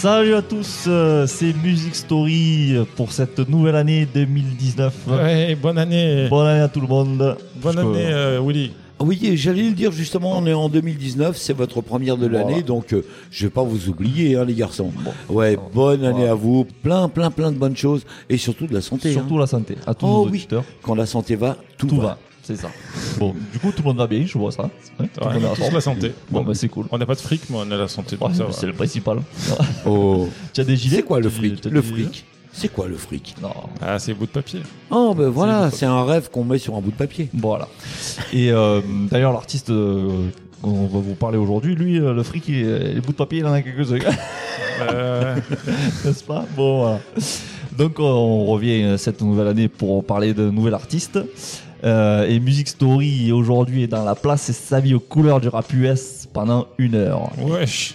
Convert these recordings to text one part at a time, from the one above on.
Salut à tous, c'est Music Story pour cette nouvelle année 2019. Ouais, bonne année. Bonne année à tout le monde. Bonne année, Willy. Oui, j'allais le dire justement, on est en 2019, c'est votre première de l'année, donc je vais pas vous oublier, hein, les garçons. Ouais, bonne année à vous, plein de bonnes choses et surtout de la santé. Surtout la santé, à tous nos auditeurs. Quand la santé va, tout va. C'est ça. Bon, du coup, tout le monde va bien, je vois ça. Ouais, on a tous la santé. Bon, bah c'est cool. On n'a pas de fric, mais on a la santé. Ouais, ça, c'est le principal. Oh. Tu as des gilets? C'est quoi le fric? Le fric. C'est quoi le fric? Non. Ah, c'est bout de papier. Oh, ben voilà, c'est un rêve qu'on met sur un bout de papier. Voilà. Et d'ailleurs, l'artiste on va vous parler aujourd'hui, lui, le fric, les bouts de papier, il en a quelques-uns. N'est-ce pas? Bon, voilà. Donc, on revient cette nouvelle année pour parler de nouvel artiste. Et Music Story aujourd'hui est dans la place et s'habille aux couleurs du rap US pendant 1 heure. Wesh.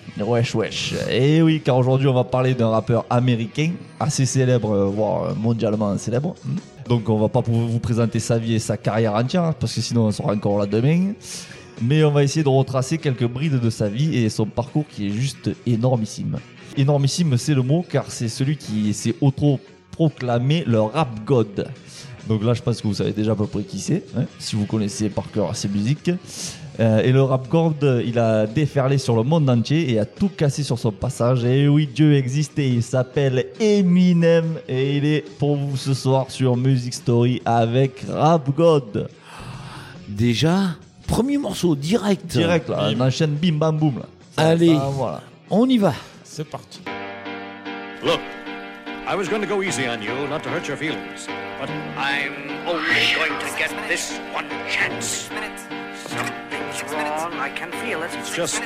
Et oui, car aujourd'hui on va parler d'un rappeur américain assez célèbre, voire mondialement célèbre. Donc on va pas pouvoir vous présenter sa vie et sa carrière entière parce que sinon on sera encore là demain. Mais on va essayer de retracer quelques brides de sa vie et son parcours qui est juste énormissime. Énormissime, c'est le mot, car c'est celui qui s'est auto-proclamé le rap god. Donc là, je pense que vous savez déjà à peu près qui c'est, hein, si vous connaissez par cœur ses musiques. Et le rap god, il a déferlé sur le monde entier et a tout cassé sur son passage. Et oui, Dieu existe et il s'appelle Eminem. Et il est pour vous ce soir sur Music Story avec Rap God. Déjà, premier morceau, direct. Direct, là, on enchaîne bim bam boum. Là. Allez, voilà. On y va. C'est parti. Look, I was going to go easy on you, not to hurt your feelings. But I'm only going to get this one chance. Something's wrong, I can feel it. It's just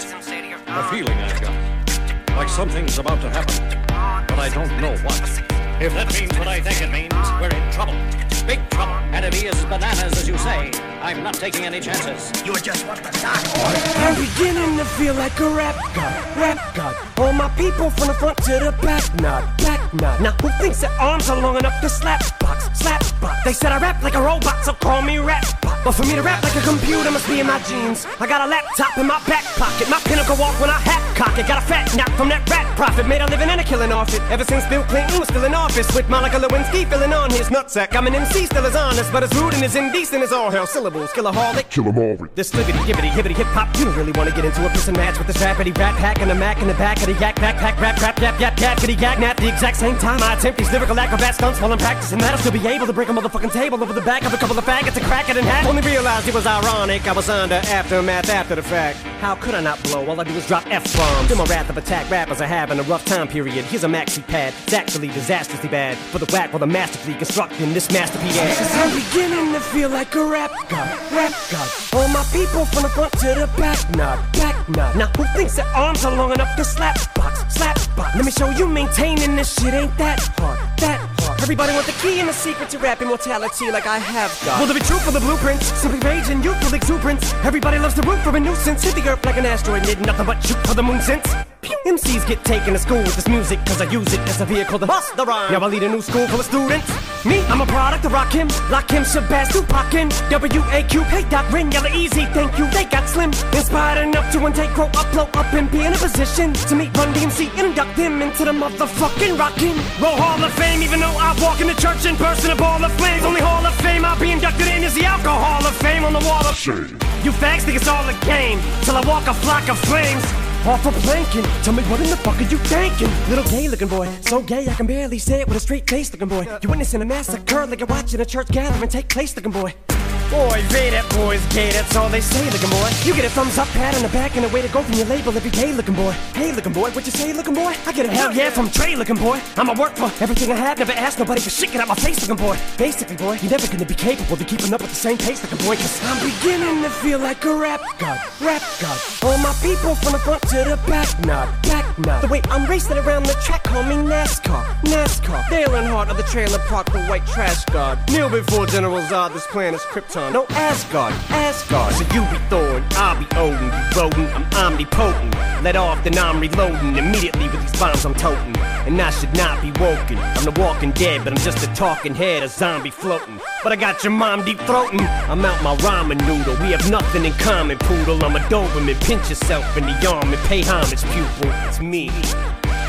a feeling I've got. Like something's about to happen, but I don't know what. If that means what I think it means, we're in trouble. Big trouble. And if he is bananas, as you say, I'm not taking any chances. You're just what the doc ordered. I'm beginning to feel like a rap god. All my people from the front to the back nod. Now who thinks their arms are long enough to slap box? They said I rap like a robot, so call me rap bot. But for me to rap like a computer must be in my genes. I got a laptop in my back pocket, my pinnacle walk when I hat cock it. Got a fat knock from that rat profit, made a living and a killing off it. Ever since Bill Clinton was still in office, with Monica Lewinsky filling on his nutsack. I'm an MC, still as honest, but as rude and as indecent as all hell. Syllables, killaholic, kill 'em all. This libbity, gibbity, hibbity, hip hop. You don't really want to get into a piss and match with this rappity rap hack and a mac in the back of the yak backpack rap crap yap yap yap kitty gag nap. The exact same time I attempt these lyrical acrobat stunts while I'm practicing that, I'll still be able to break a motherfucking table over the back of a couple of faggots and crack it in half. Only realized it was ironic, I was under aftermath after the fact. How could I not blow? All I do is drop F-bombs. Feel my wrath of attack rappers are having a rough time period. Here's a maxi pad, it's actually disastrously bad. For the whack while the masterfully constructing this masterpiece. I'm beginning to feel like a rap god. All my people from the front to the back nod. Now who thinks their arms are long enough to slap box? Let me show you maintaining this shit ain't that hard. Everybody want the key and the secret to rap immortality like I have got. Will there be truth for the blueprints? Simply rage and youthful exuberance. Everybody loves to root for a nuisance. Hit the earth like an asteroid, did nothing but shoot for the moon since. MCs get taken to school with this music, cause I use it as a vehicle to bust the rhyme. Now I lead a new school full of students. Me, I'm a product of Rakim, Lakim, Shabazz, Tupac, and W.A.Q. Hey Doc, Ring, Yella, Easy, thank you, they got slim. Inspired enough to one day grow up, blow up, and be in a position to meet Run DMC and induct them into the motherfucking Rockin' Roll Hall of Fame. Even though I walk in the church in person, a ball of flames. Only Hall of Fame I'll be inducted in is the Alcohol of Fame on the wall of shame. You fags think it's all a game, till I walk a flock of flames. Off a planking, tell me what in the fuck are you thinking? Little gay looking boy, so gay I can barely say it with a straight face looking boy. You witnessing a massacre like you're watching a church gathering take place looking boy. Boy, they that boy's gay, that's all they say looking boy. You get a thumbs up, pat on the back, and a way to go from your label if you're gay looking boy. Hey looking boy, what you say looking boy? I get a hell yeah from Trey looking boy. I'ma work for everything I have, never ask nobody for shit, get out my face looking boy. Basically boy, you're never gonna be capable of keeping up with the same pace looking boy, cause I'm beginning to feel like a rap god. All my people from the front to the back nod. The way I'm racing around the track, call me NASCAR. Dale Earnhardt of the trailer park, the white trash god. Kneel before General Zod, this plan is Krypton. No Asgard. So you be Thor and I'll be Odin. You rodent, I'm omnipotent. Let off, then I'm reloading. Immediately with these bombs I'm toting. And I should not be woken. I'm the walking dead, but I'm just a talking head, a zombie floating. But I got your mom deep throating. I'm out my ramen noodle. We have nothing in common, poodle. I'm a Doberman. Pinch yourself in the arm and pay homage, pupil. It's me.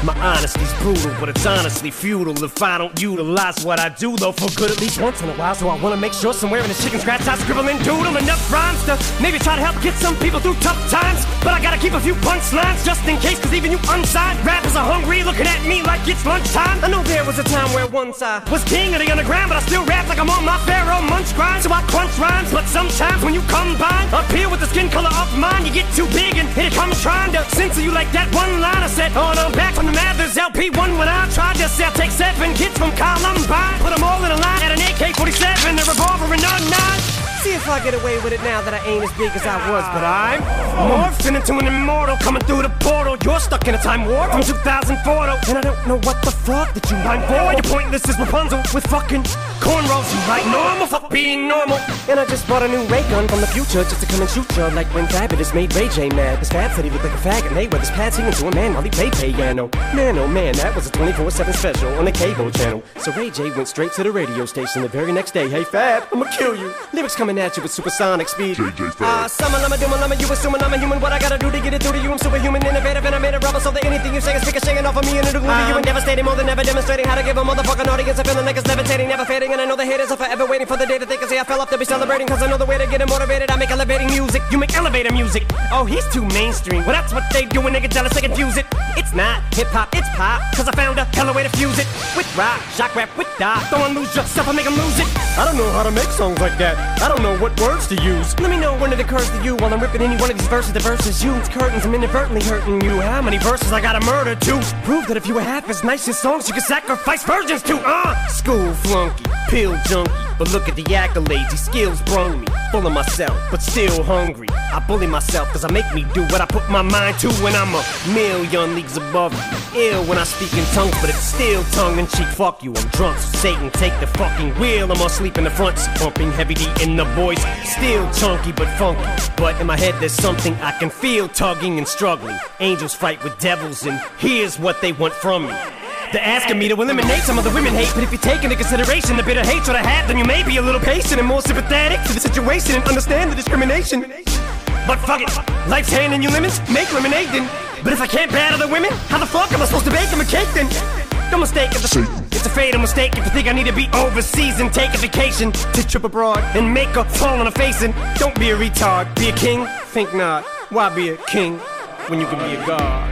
My honesty's brutal, but it's honestly futile if I don't utilize what I do, though, for good at least once in a while. So I wanna make sure somewhere in the chicken scratch I scribble and doodle enough rhymes to maybe try to help get some people through tough times. But I gotta keep a few punchlines just in case, cause even you unsigned rappers are hungry, looking at me like it's lunchtime. I know there was a time where once I was king of the underground, but I still rap like I'm on my Pharaoh Munch grind. So I crunch rhymes, but sometimes when you combine up here with the skin color of mine, you get too big and here it comes trying to censor you like that one line I said. Oh, no, I'm back from the Mathers LP1 when I tried to sell. Take 7 kids from Columbine, put them all in a line at an AK-47, a revolver and a 9. See if I get away with it now that I ain't as big as I was, but I'm morphing into an immortal coming through the portal. You're stuck in a time warp from 2004 though, and I don't know what the fuck that you rhyme for. You're pointless as Rapunzel with fucking cornrows. You write normal, fuck being normal. And I just bought a new ray gun from the future just to come and shoot you like when Fabulous made Ray J mad. Cause Fab said he looked like a faggot, and they with his pad singing to a man while he played piano. Man, oh man, that was a 24/7 special on the cable channel. So Ray J went straight to the radio station the very next day. Hey Fab, I'ma kill you. Lyrics coming at you with supersonic speed. Summer, lama, doom, lama, you assuming I'm a human. What I gotta do to get it through to you? I'm superhuman, innovative, and I made a rubber so that anything you say is shaking off of me and it'll glue to you and devastating more than ever, demonstrating how to give a motherfucking audience a feeling like it's levitating, never fading. And I know the haters are forever waiting for the day that they can say I fell off to be celebrating, cause I know the way to get it motivated. I make elevating music, you make elevator music. Oh, he's too mainstream. Well, that's what they do when they get jealous, they confuse it. It's not hip-hop, it's pop, cause I found a hella way to fuse it. With rock, shock rap, with dot. Don't lose yourself and make them lose it. I don't know how to make songs like that. I don't know what words to use. Let me know when it occurs to you while I'm ripping any one of these verses. The verses use curtains, I'm inadvertently hurting you. How many verses I gotta murder to prove that if you were half as nice as songs you could sacrifice virgins to? School flunky, pill junkie, but look at the accolades, these skills brung me. Full of myself, but still hungry. I bully myself cause I make me do what I put my mind to when I'm a million leagues above you. Ill when I speak in tongues, but it's still tongue-in-cheek. Fuck you, I'm drunk, so Satan take the fucking wheel. I'm asleep in the front seat, pumping heavy D in the voice. Still chunky but funky, but in my head there's something I can feel tugging and struggling. Angels fight with devils and here's what they want from me. They're asking me to eliminate some of the women hate, but if you take into consideration the bitter hatred I have, then you may be a little patient and more sympathetic to the situation and understand the discrimination. But fuck it, life's handing you lemons, make lemonade then. But if I can't battle the women, how the fuck am I supposed to bake them a cake then? Don't mistake it, it's a fatal mistake if you think I need to be overseas and take a vacation to trip abroad and make a fall on a face. And don't be a retard, be a king, think not. Why be a king when you can be a god?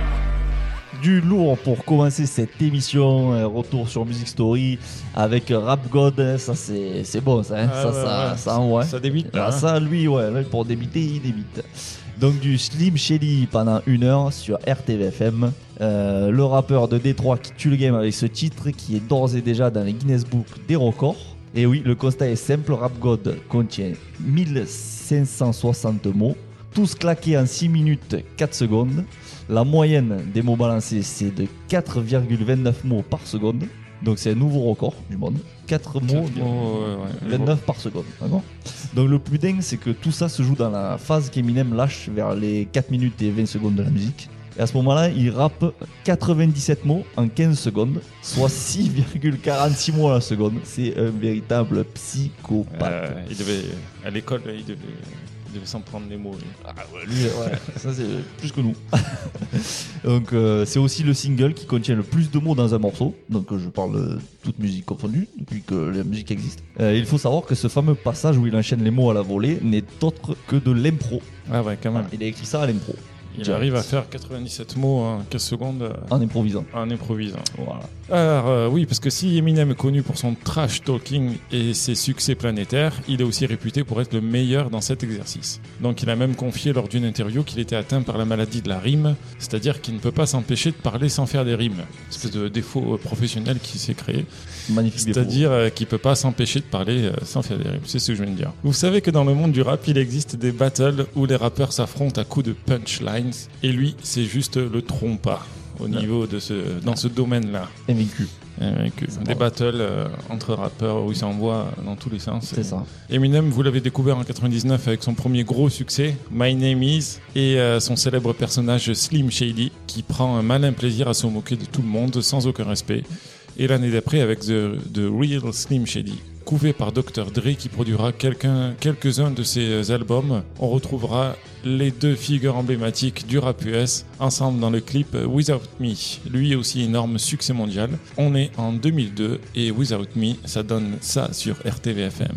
Du lourd pour commencer cette émission. Retour sur Music Story avec Rap God. Ça c'est bon ça, hein. Ça envoie. Ça débite. Ah, ça lui ouais, là, pour débiter il débite. Donc du Slim Shady pendant 1 heure sur RTVFM. Le rappeur de Détroit qui tue le game avec ce titre qui est d'ores et déjà dans les Guinness Book des records. Et oui, le constat est simple, Rap God contient 1560 mots, tous claqués en 6 minutes 4 secondes. La moyenne des mots balancés, c'est de 4,29 mots par seconde. Donc c'est un nouveau record du monde. 4 mots, 29 par seconde. D'accord ? Donc le plus dingue, c'est que tout ça se joue dans la phase qu'Eminem lâche vers les 4 minutes et 20 secondes de la musique. Et à ce moment-là, il rappe 97 mots en 15 secondes, soit 6,46 mots à la seconde. C'est un véritable psychopathe. À l'école, il devait s'en prendre les mots. Lui, ouais, ça c'est plus que nous. Donc c'est aussi le single qui contient le plus de mots dans un morceau. Donc je parle toute musique confondue depuis que la musique existe. Il faut savoir que ce fameux passage où il enchaîne les mots à la volée n'est autre que de l'impro. Ah ouais, quand même. Il a écrit ça à l'impro. Il arrive à faire 97 mots en 15 secondes. En improvisant. Voilà. Alors oui, parce que si Eminem est connu pour son trash talking et ses succès planétaires, il est aussi réputé pour être le meilleur dans cet exercice. Donc il a même confié lors d'une interview qu'il était atteint par la maladie de la rime, c'est-à-dire qu'il ne peut pas s'empêcher de parler sans faire des rimes. Une espèce de défaut professionnel qui s'est créé. Magnifique défaut. C'est-à-dire qu'il ne peut pas s'empêcher de parler sans faire des rimes. C'est ce que je viens de dire. Vous savez que dans le monde du rap, il existe des battles où les rappeurs s'affrontent à coups de punchlines. Et lui, c'est juste le trompa au niveau de dans ce domaine-là. Invaincu. Des battles entre rappeurs où il s'envoie dans tous les sens. C'est ça. Eminem, vous l'avez découvert en 99 avec son premier gros succès, My Name Is, et son célèbre personnage Slim Shady, qui prend un malin plaisir à se moquer de tout le monde sans aucun respect. Et l'année d'après avec The Real Slim Shady. couvé par Dr. Dre qui produira quelques-uns de ses albums. On retrouvera les deux figures emblématiques du rap US ensemble dans le clip Without Me. Lui aussi énorme succès mondial. On est en 2002 et Without Me, ça donne ça sur RTVFM.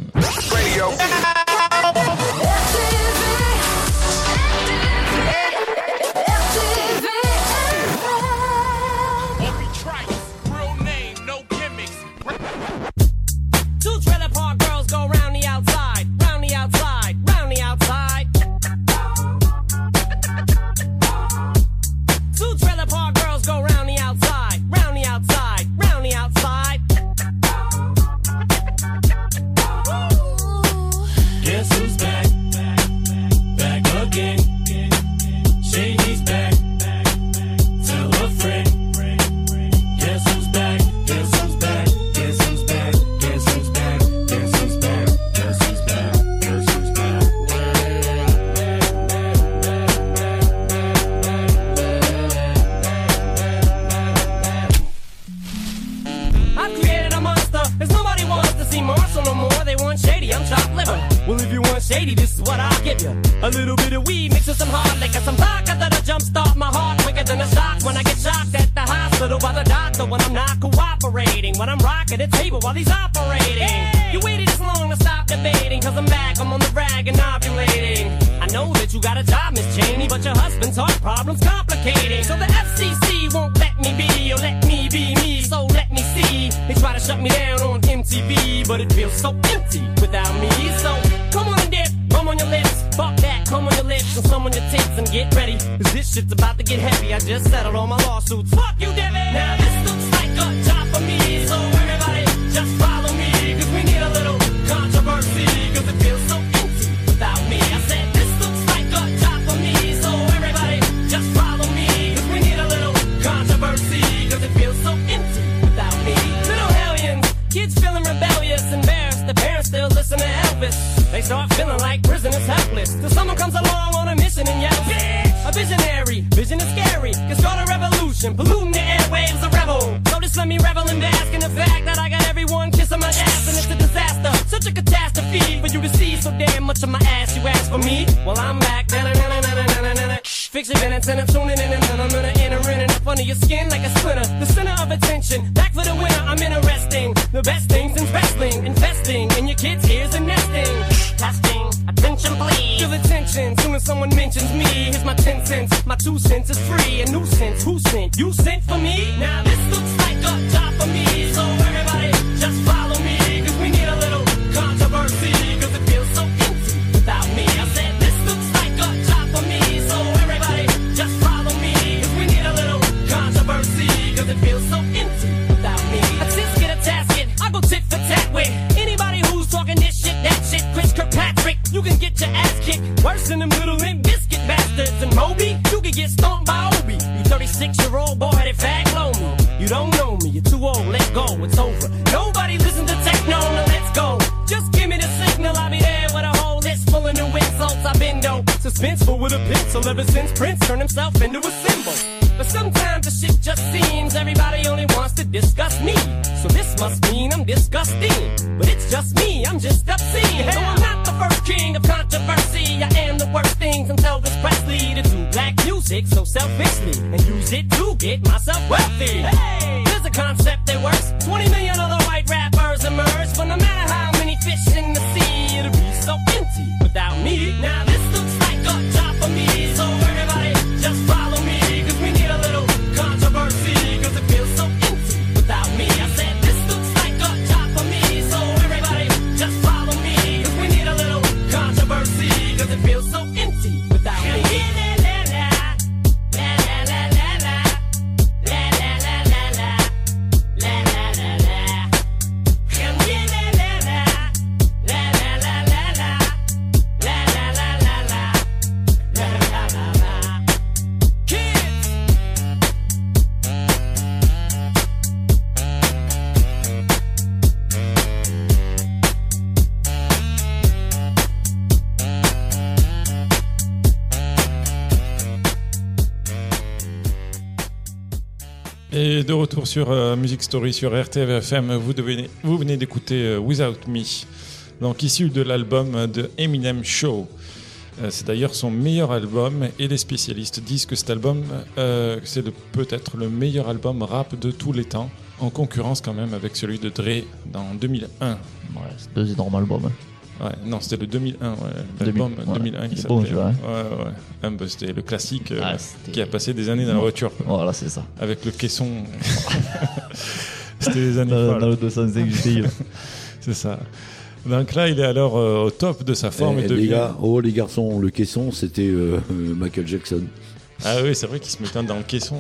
Et de retour sur Music Story sur RTVFM, vous venez d'écouter Without Me, donc issu de l'album de Eminem Show. C'est d'ailleurs son meilleur album et les spécialistes disent que cet album c'est peut-être le meilleur album rap de tous les temps, en concurrence quand même avec celui de Dre dans 2001. Ouais, c'est deux énormes albums. Ouais, non, c'était le 2001, ouais. L'album 2001 qui s'appelait. Bon, tu vois, hein. Ouais. C'était le classique c'était... qui a passé des années dans la voiture. Quoi. Voilà, c'est ça. Avec le caisson. C'était des années dans le 205 GTI. C'est ça. Donc là, il est alors au top de sa forme. Les gars, les garçons, le caisson, c'était Michael Jackson. Ah oui, c'est vrai qu'il se mettait dans le caisson.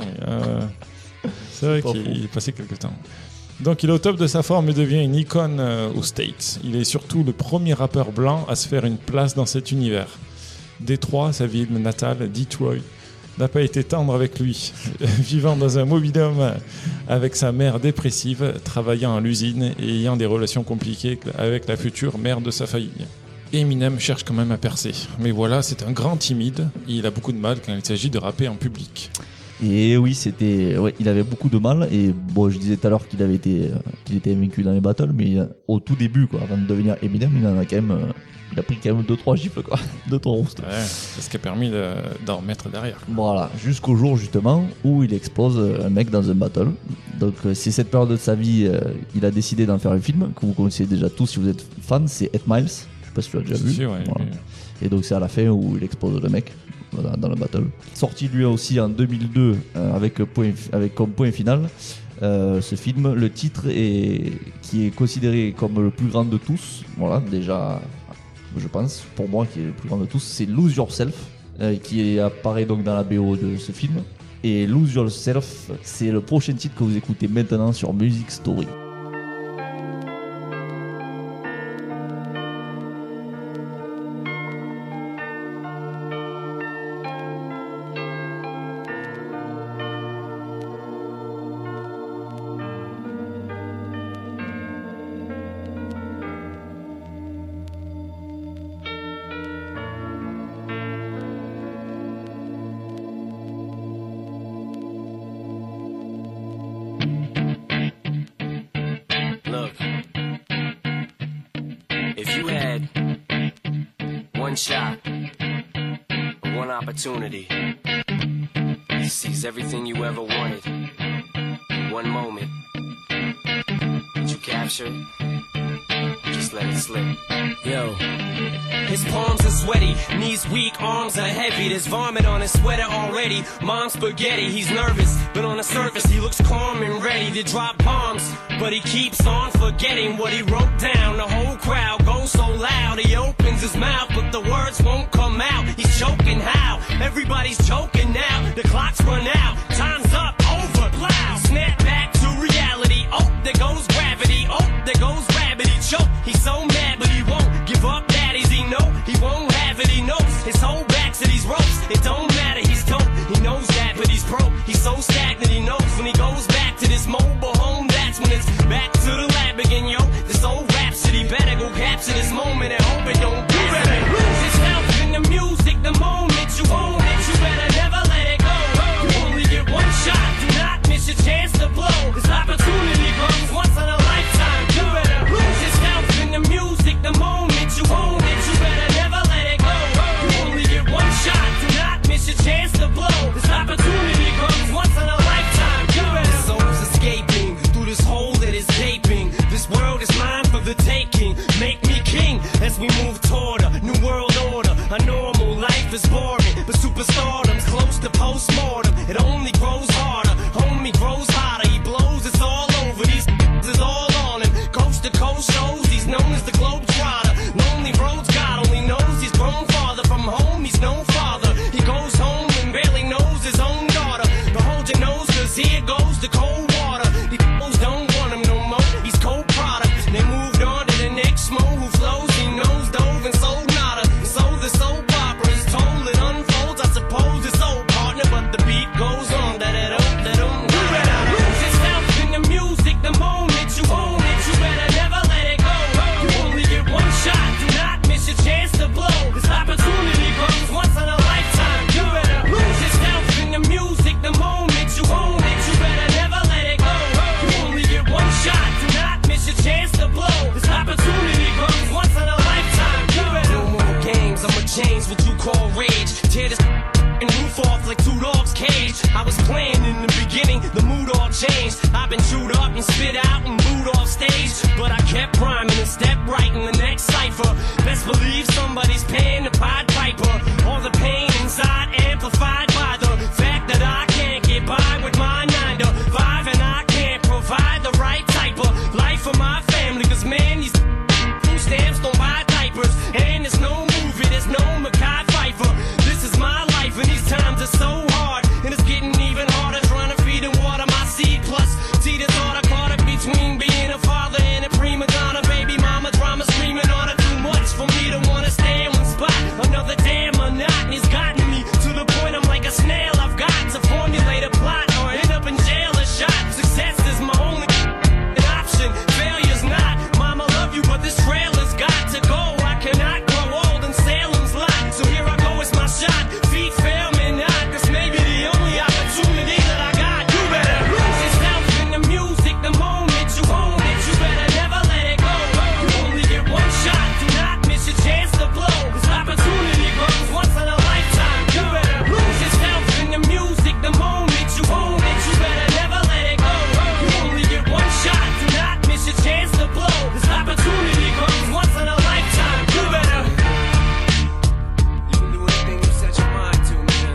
C'est vrai qu'il passait quelques temps. Donc il est au top de sa forme et devient une icône aux States. Il est surtout le premier rappeur blanc à se faire une place dans cet univers. Détroit, sa ville natale, Detroit, n'a pas été tendre avec lui. Vivant dans un mobil-home avec sa mère dépressive, travaillant à l'usine et ayant des relations compliquées avec la future mère de sa famille. Eminem cherche quand même à percer. Mais voilà, c'est un grand timide et il a beaucoup de mal quand il s'agit de rapper en public. Et oui, il avait beaucoup de mal. Et bon, je disais tout à l'heure qu'il était invaincu dans les battles, mais au tout début, quoi, avant de devenir Eminem, il a pris quand même 2-3 gifles, quoi, 2-3 roustes. Ouais, c'est ce qui a permis d'en remettre derrière. Voilà, jusqu'au jour justement où il explose un mec dans un battle. Donc c'est cette période de sa vie, il a décidé d'en faire un film que vous connaissez déjà tous si vous êtes fan, c'est 8 Miles. Je sais pas si tu l'as déjà vu. Ouais, voilà. Et donc c'est à la fin où il explose le mec. Dans le battle. Sorti lui aussi en 2002 avec comme point final ce film, le titre qui est considéré comme le plus grand de tous. Voilà, déjà, je pense, pour moi, qui est le plus grand de tous, c'est Lose Yourself, qui apparaît donc dans la BO de ce film. Et Lose Yourself, c'est le prochain titre que vous écoutez maintenant sur Music Story. One shot, one opportunity to seize everything you ever wanted. One moment, did you capture it? Just let it slip. Yo. His palms are sweaty, knees weak, arms are heavy. There's vomit on his sweater already. Mom's spaghetti, he's nervous, but on the surface he looks calm and ready to drop bombs. But he keeps on forgetting what he wrote down. The whole crowd goes so loud, he opens his mouth, but the words won't come out. He's choking how? Everybody's choking now. The clock's run out, time's up, over, plow. Snap back to reality, oh, there goes gravity. Oh, there goes rabbit, he choke. He's so mad, but he won't give up. Daddies, he know he won't have it. He knows his whole back to these ropes. It don't matter, he's dope. He knows that, but he's broke. He's so stagnant, he knows when he goes back to this mobile home. That's when it's back to the lab again, yo. This old rhapsody better go capture this moment and hope it don't. You better lose yourself in the music the moment you own it. You better never let it go. You only get one shot. Do not miss your chance to blow. This opportunity comes once in a lifetime. You better lose yourself in the music the moment you own it. You better never let it go. You only get one shot. Do not miss your chance to blow. This opportunity comes once in a lifetime. You better. This soul's escaping through this hole that is gaping. This world is mine for the taking. Make me king as we move toward a new world order. A normal life is boring, but superstardom's close to postmortem. It only grows harder, homie grows hotter. He blows, it's all over. These is all on him. Coast to coast shows, he's known as the Globetrotter. Lonely roads, God only knows he's grown farther from home. He's no father. He goes home and barely knows his own daughter. But hold your nose, cause here goes the cold water. These fools don't want him no more. He's cold product. They moved on to the next mo who flows. He knows dove and sold nada. So the soap opera is told, it unfolds. I suppose stage. Tear this roof off like two dogs' cage. I was playing in the beginning, the mood all changed. I've been chewed up and spit out and booed off stage, but I kept rhyming and stepped right in the next cipher. Best believe somebody's paying the Pied Piper. All the pain inside amplified by the fact that I can't get by with my 9 to 5, and I can't provide the right type of life for my family. Cause man, these food stamps don't buy diapers, and there's no movie, there's no Mekhi Phifer. This is my life, and these times are so hard, and it's getting even harder trying to feed and water my seed. Plus, see the thought I caught up between being a father and a prima donna. Baby mama drama screaming on her, too much for me to wanna stay in one spot. Another damn monotony's gotten me to the point I'm like a snail. I've got to formulate a plot or end up in jail or shot. Success is my only option, failure's not. Mama love you, but this trailer's got to go. I cannot grow old in Salem's lot, so here I go, it's my shot. Feet fail me not, this may be the only opportunity that I got. You better lose yourself in the music the moment you own it. You better never let it go. You only get one shot, do not miss your chance to blow. This opportunity comes once in a lifetime. You better lose yourself in the music the moment you own it. You better never let it go. You only get one shot, do not miss your chance to blow. This opportunity comes once in a lifetime. You better. You can do anything you set your mind to, man.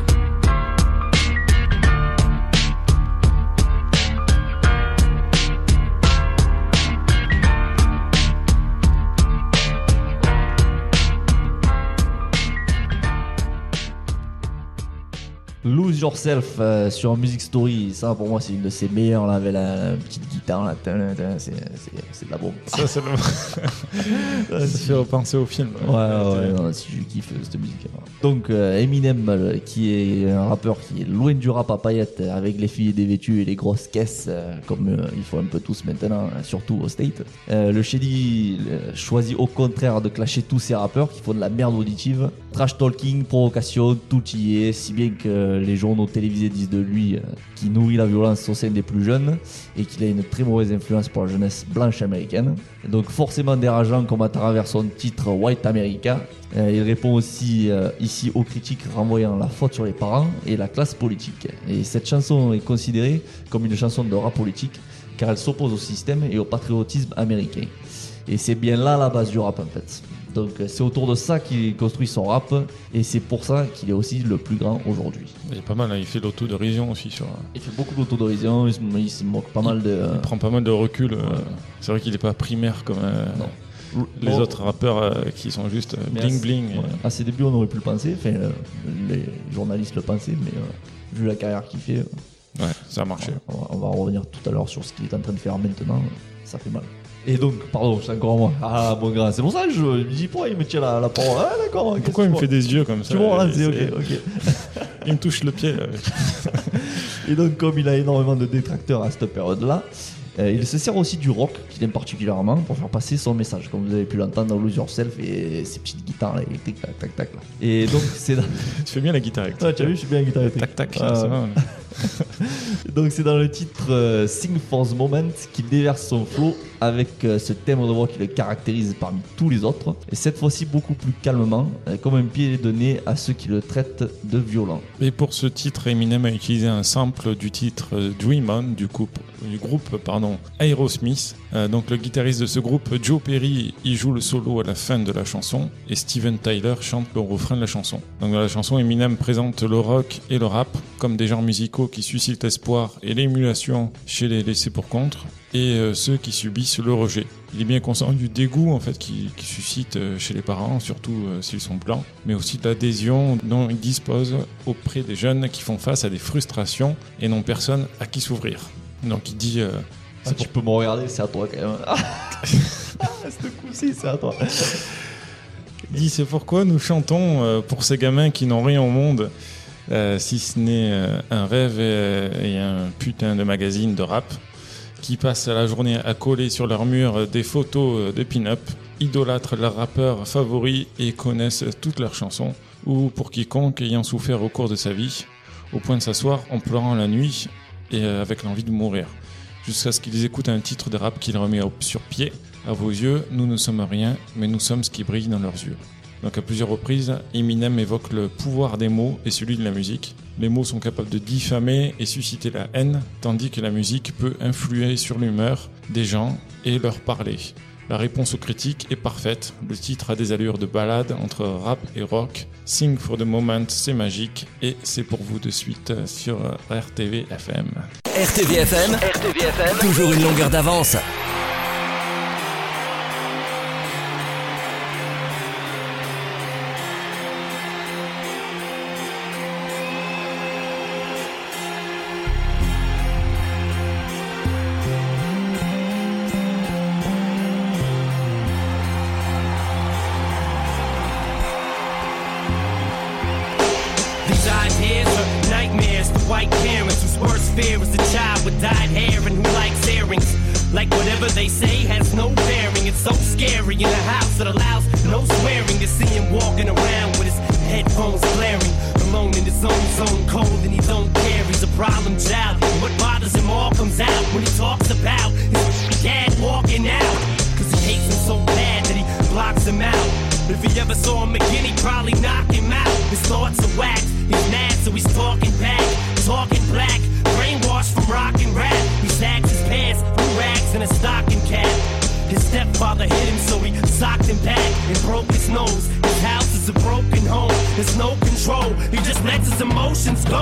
Lose Yourself sur Music Story, ça pour moi c'est une de ses meilleures là, avec la petite guitare là, c'est de la bombe. Ça, c'est le... ça fait repenser au film. Ouais, non, si je kiffe cette musique. Donc Eminem, qui est un rappeur qui est loin du rap à paillettes, avec les filles dévêtues et les grosses caisses, comme il faut un peu tous maintenant, surtout au State. Le Shady choisit au contraire de clasher tous ces rappeurs qui font de la merde auditive, trash talking, provocation, tout y est, si bien que les journaux télévisés disent de lui qu'il nourrit la violence au sein des plus jeunes et qu'il a une très mauvaise influence pour la jeunesse blanche américaine. Et donc forcément dérangeant comme à travers son titre White America, il répond aussi ici aux critiques renvoyant la faute sur les parents et la classe politique. Et cette chanson est considérée comme une chanson de rap politique car elle s'oppose au système et au patriotisme américain. Et c'est bien là la base du rap en fait. Donc c'est autour de ça qu'il construit son rap et c'est pour ça qu'il est aussi le plus grand aujourd'hui. Il est pas mal, hein, il fait de l'autodérision aussi sur. Il fait beaucoup d'autodérision, il se moque pas mal de. Il prend pas mal de recul. Ouais. C'est vrai qu'il est pas primaire comme les autres rappeurs qui sont juste bling bling. Ouais. À ses débuts on aurait pu le penser, enfin les journalistes le pensaient, mais vu la carrière qu'il fait. Ouais, ça a marché. On va revenir tout à l'heure sur ce qu'il est en train de faire maintenant, ça fait mal. Et donc, pardon, c'est encore moi. Ah, mon grand, c'est pour ça que je me dis, pourquoi il me tient la parole. Ah, d'accord. Pourquoi il me fait des yeux comme ça? Tu vois, là, c'est ok. Il me touche le pied. Et donc, comme il a énormément de détracteurs à cette période-là, il se sert aussi du rock, qu'il aime particulièrement, pour faire passer son message, comme vous avez pu l'entendre dans Lose Yourself et ces petites guitares là, tic tac tac tac là. Et donc, c'est dans... Tu fais bien la guitare électrique. Ouais, tu as vu, je suis bien la guitare électrique. Tac tac, ça va. Donc c'est dans le titre Sing for the Moment qu'il déverse son flow avec ce thème de voix qui le caractérise parmi tous les autres, et cette fois-ci beaucoup plus calmement, comme un pied de nez à ceux qui le traitent de violent. Et pour ce titre, Eminem a utilisé un sample du titre Dream On du groupe Aerosmith. Donc le guitariste de ce groupe, Joe Perry, il joue le solo à la fin de la chanson et Steven Tyler chante le refrain de la chanson. Donc dans la chanson, Eminem présente le rock et le rap comme des genres musicaux qui suscitent l'espoir et l'émulation chez les laissés pour compte et ceux qui subissent le rejet. Il est bien conscient du dégoût en fait qui suscite chez les parents, surtout s'ils sont blancs, mais aussi de l'adhésion dont il dispose auprès des jeunes qui font face à des frustrations et n'ont personne à qui s'ouvrir. Donc il dit... tu peux me regarder, c'est à toi quand même. Ce coup-ci, c'est à toi. Il dit, c'est pourquoi nous chantons pour ces gamins qui n'ont rien au monde, si ce n'est un rêve et un putain de magazine de rap, qui passent la journée à coller sur leur mur des photos de pin-up, idolâtrent leurs rappeurs favoris et connaissent toutes leurs chansons, ou pour quiconque ayant souffert au cours de sa vie, au point de s'asseoir en pleurant la nuit et avec l'envie de mourir, jusqu'à ce qu'ils écoutent un titre de rap qu'ils remet sur pied. À vos yeux, nous ne sommes rien, mais nous sommes ce qui brille dans leurs yeux. Donc à plusieurs reprises, Eminem évoque le pouvoir des mots et celui de la musique. Les mots sont capables de diffamer et susciter la haine, tandis que la musique peut influer sur l'humeur des gens et leur parler. La réponse aux critiques est parfaite. Le titre a des allures de ballade entre rap et rock. Sing for the Moment, c'est magique et c'est pour vous de suite sur RTV FM. RTV FM, toujours une longueur d'avance. White parents whose worst fear is a child with dyed hair and who likes earrings. Like whatever they say has no bearing. It's so scary in a house that allows no swearing to see him walking around with his headphones blaring. Alone in his own zone, cold and he don't care. He's a problem child. And what bothers him all comes out when he talks about his dad walking out. Cause he hates him so bad that he blocks him out. If he ever saw him again, he'd probably knock him out. His thoughts are whacked. He's mad, so he's talking back, talking black, brainwashed from rock and rap. He sags his pants from rags and a stocking cap. His stepfather hit him, so he socked him back and broke his nose. His house is a broken home. There's no control. He just lets his emotions go.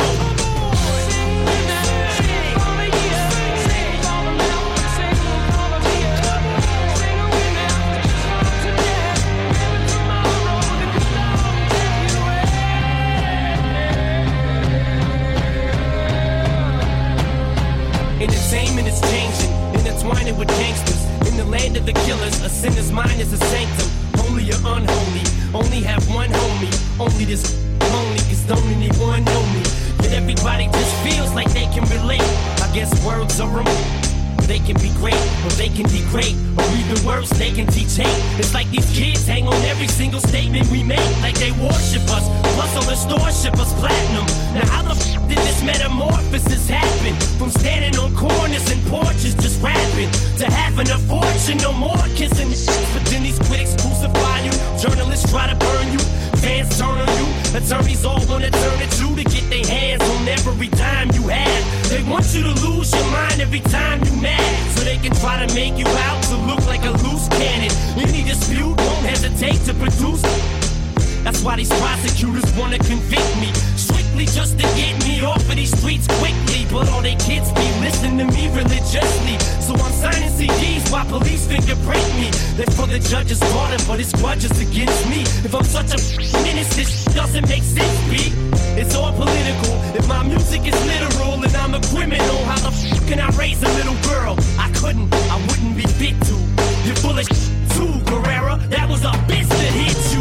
Entertainment is changing, intertwining with gangsters. In the land of the killers, a sinner's mind is a sanctum. Holy or unholy, only have one homie. Only this lonely, cause don't anyone know me. Yet everybody just feels like they can relate. I guess words are removed. They can be great, or they can degrade, or even worse, they can teach hate. It's like these kids hang on every single statement we make, like they worship us, plus all the store ship us platinum. Now how the did this metamorphosis happen? From standing on corners and porches just rapping, to having a fortune, no more kissing. But then these critics crucify you, journalists try to burn you, fans turn on you, attorneys all wanna turn at you to get their hands on every dime you have. They want you to lose your mind every time you mad, so they can try to make you out to look like a loose cannon. Any dispute won't hesitate to produce. That's why these prosecutors wanna convict me, strictly just to get me off of these streets quickly. But all they kids be listening to me religiously, so I'm signing CDs while police fingerprint me. They're for the judge's order, but it's grudges against me. If I'm such a menace, this doesn't make sense, B. It's all political. If my music is literal and I'm a criminal, how the can I raise a little girl? I couldn't, I wouldn't be fit to. You're full of too, Guerrera. That was a bitch that hit you.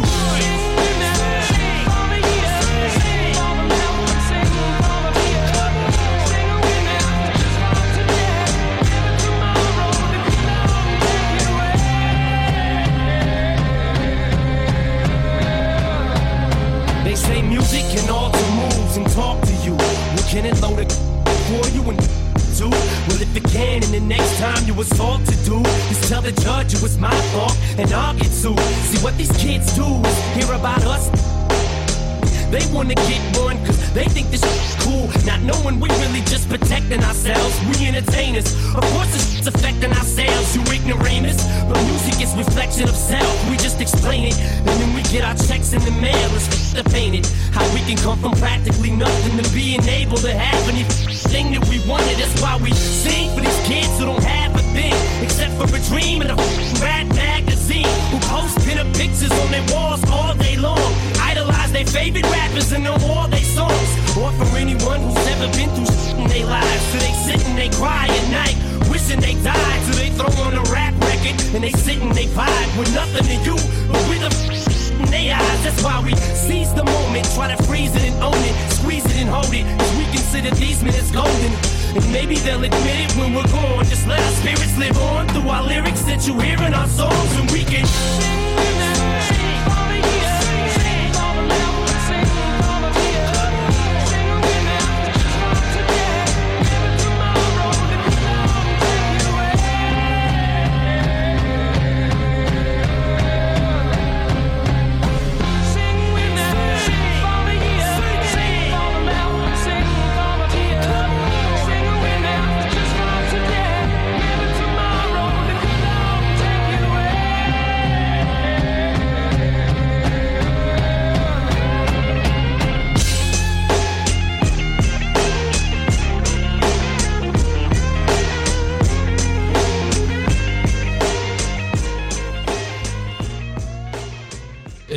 They say music can alter moves and talk to you. Well, can it load it for you and do? Well, if it can, and the next time you assault to do is tell the judge it was my fault and I'll get sued. See what these kids do is hear about us. They wanna get one cause they think this is cool, not knowing we really just protecting ourselves. We entertainers, of course it's affecting ourselves, you ignoramus. But music is reflection of self, we just explain it, and then we get our checks in the mail. It's the painted, how we can come from practically nothing to being able to have anything that we wanted. That's why we sing for these kids who don't have a thing except for a dream and a rap magazine, who post pin-up pictures on their walls all day long, idolize their favorite rappers and know all their songs. Or for anyone who's never been through shit in their lives, so they sit and they cry at night, wishing they died. So they throw on a rap record and they sit and they vibe with nothing to you but with a in their eyes. That's why we seize the moment, try to freeze it and own it, squeeze it and hold it, cause we consider these minutes golden. And maybe they'll admit it when we're gone. Just let our spirits live on through our lyrics that you hear in our songs, and we can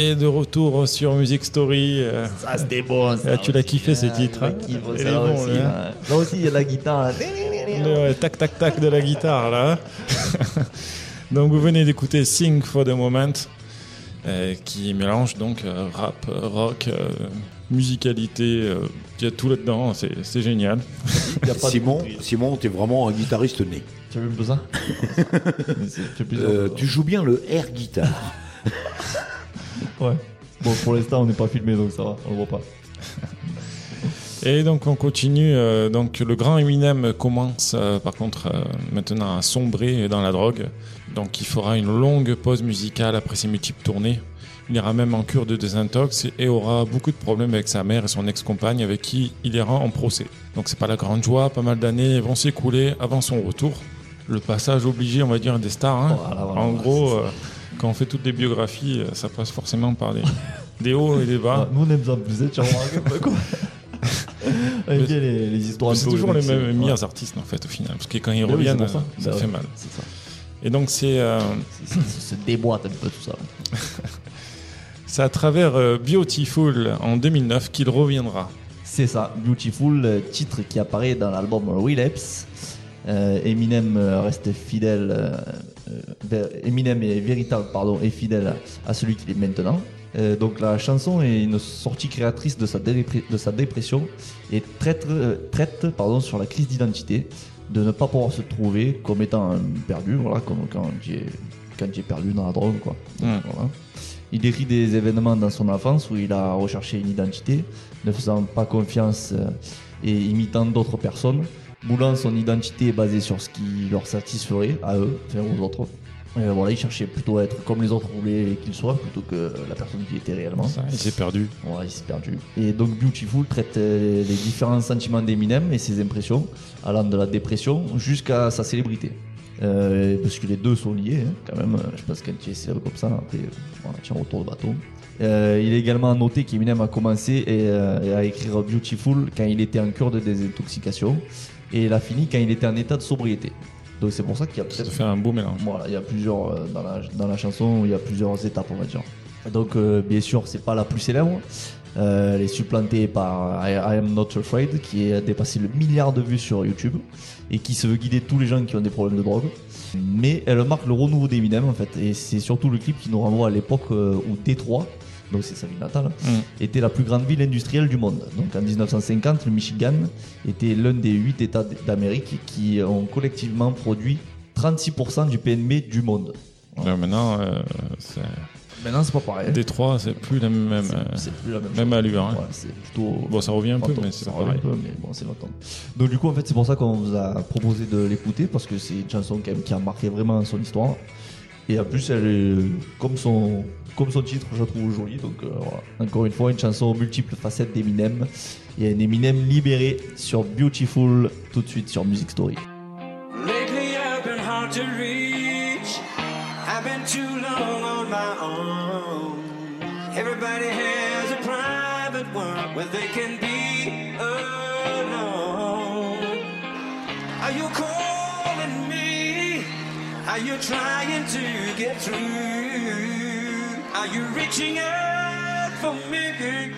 Et de retour sur Music Story. Ça, c'était bon. Ça, tu l'as kiffé, ce titre. Là aussi, il y a la guitare. Le tac, tac, tac de la guitare, là. Donc, vous venez d'écouter Sing for the Moment, qui mélange donc rap, rock, musicalité. Il y a tout là-dedans, c'est génial. Simon, t'es vraiment un guitariste né. Tu as vu ça? Tu joues bien le air guitare. Ouais. Bon, pour l'instant, on n'est pas filmé, donc ça va, on le voit pas. Et donc, on continue. Donc, le grand Eminem commence, par contre, maintenant à sombrer dans la drogue. Donc, il fera une longue pause musicale après ses multiples tournées. Il ira même en cure de désintox et aura beaucoup de problèmes avec sa mère et son ex-compagne avec qui il ira en procès. Donc, c'est pas la grande joie. Pas mal d'années vont s'écouler avant son retour. Le passage obligé, on va dire, des stars. Hein. Voilà, en gros, quand on fait toutes les biographies, ça passe forcément par des hauts et des bas. Nous, on aime ça plus, tu remarques quoi. les histoires. C'est toujours les mêmes meilleurs artistes, en fait, au final. Parce que quand ils reviennent, ça fait mal. C'est ça. Et donc, c'est déboîte un peu tout ça. C'est à travers Beautiful en 2009 qu'il reviendra. C'est ça, Beautiful, titre qui apparaît dans l'album Relapse. Eminem reste fidèle, Eminem est véritable, est fidèle à celui qu'il est maintenant. Donc la chanson est une sortie créatrice de sa dépression et traite sur la crise d'identité, de ne pas pouvoir se trouver comme étant perdu, voilà, comme quand j'ai perdu dans la drogue, quoi. Voilà. Il décrit des événements dans son enfance où il a recherché une identité, ne faisant pas confiance et imitant d'autres personnes, moulant son identité basée sur ce qui leur satisferait à eux, enfin aux autres. Voilà, il cherchait plutôt à être comme les autres voulaient qu'il soit plutôt que la personne qui était réellement. Ça, il s'est perdu. Ouais, il s'est perdu. Et donc Beautiful traite les différents sentiments d'Eminem et ses impressions, allant de la dépression jusqu'à sa célébrité. Parce que les deux sont liés, hein, quand même. Je pense que quand tu es célèbre comme ça, après, voilà, tu es en retour de bateau. Il est également noté qu'Eminem a commencé à écrire Beautiful quand il était en cure de désintoxication et il a fini quand il était en état de sobriété. Donc c'est pour ça qu'il y a peut-être... Ça fait un beau mélange. Voilà, il y a plusieurs, dans la chanson, il y a plusieurs étapes, on va dire. Donc bien sûr, c'est pas la plus célèbre. Elle est supplantée par I Am Not Afraid, qui a dépassé le 1 milliard de vues sur YouTube et qui se veut guider tous les gens qui ont des problèmes de drogue. Mais elle marque le renouveau d'Eminem en fait, et c'est surtout le clip qui nous renvoie à l'époque où Détroit, donc c'est sa ville natale, était la plus grande ville industrielle du monde. Donc en 1950, le Michigan était l'un des 8 États d'Amérique qui ont collectivement produit 36% du PNB du monde. Voilà. Maintenant, c'est pas pareil. Détroit, c'est plus la même, c'est plus la même allure. Hein. Ouais, c'est plutôt... Bon, ça revient un peu, mais c'est pas pareil. Mais bon, c'est longtemps. Donc du coup, en fait, c'est pour ça qu'on vous a proposé de l'écouter, parce que c'est une chanson quand même qui a marqué vraiment son histoire. Et en plus, elle est comme son titre, je la trouve jolie. Donc voilà. Encore une fois, une chanson aux multiples facettes d'Eminem. Il y a un Eminem libéré sur Beautiful, tout de suite sur Music Story. Lately I've been hard to reach. I've been too long on my own. Everybody has a private world where they can be alone. Are you calling me? Are you trying to get through? Are you reaching out for me?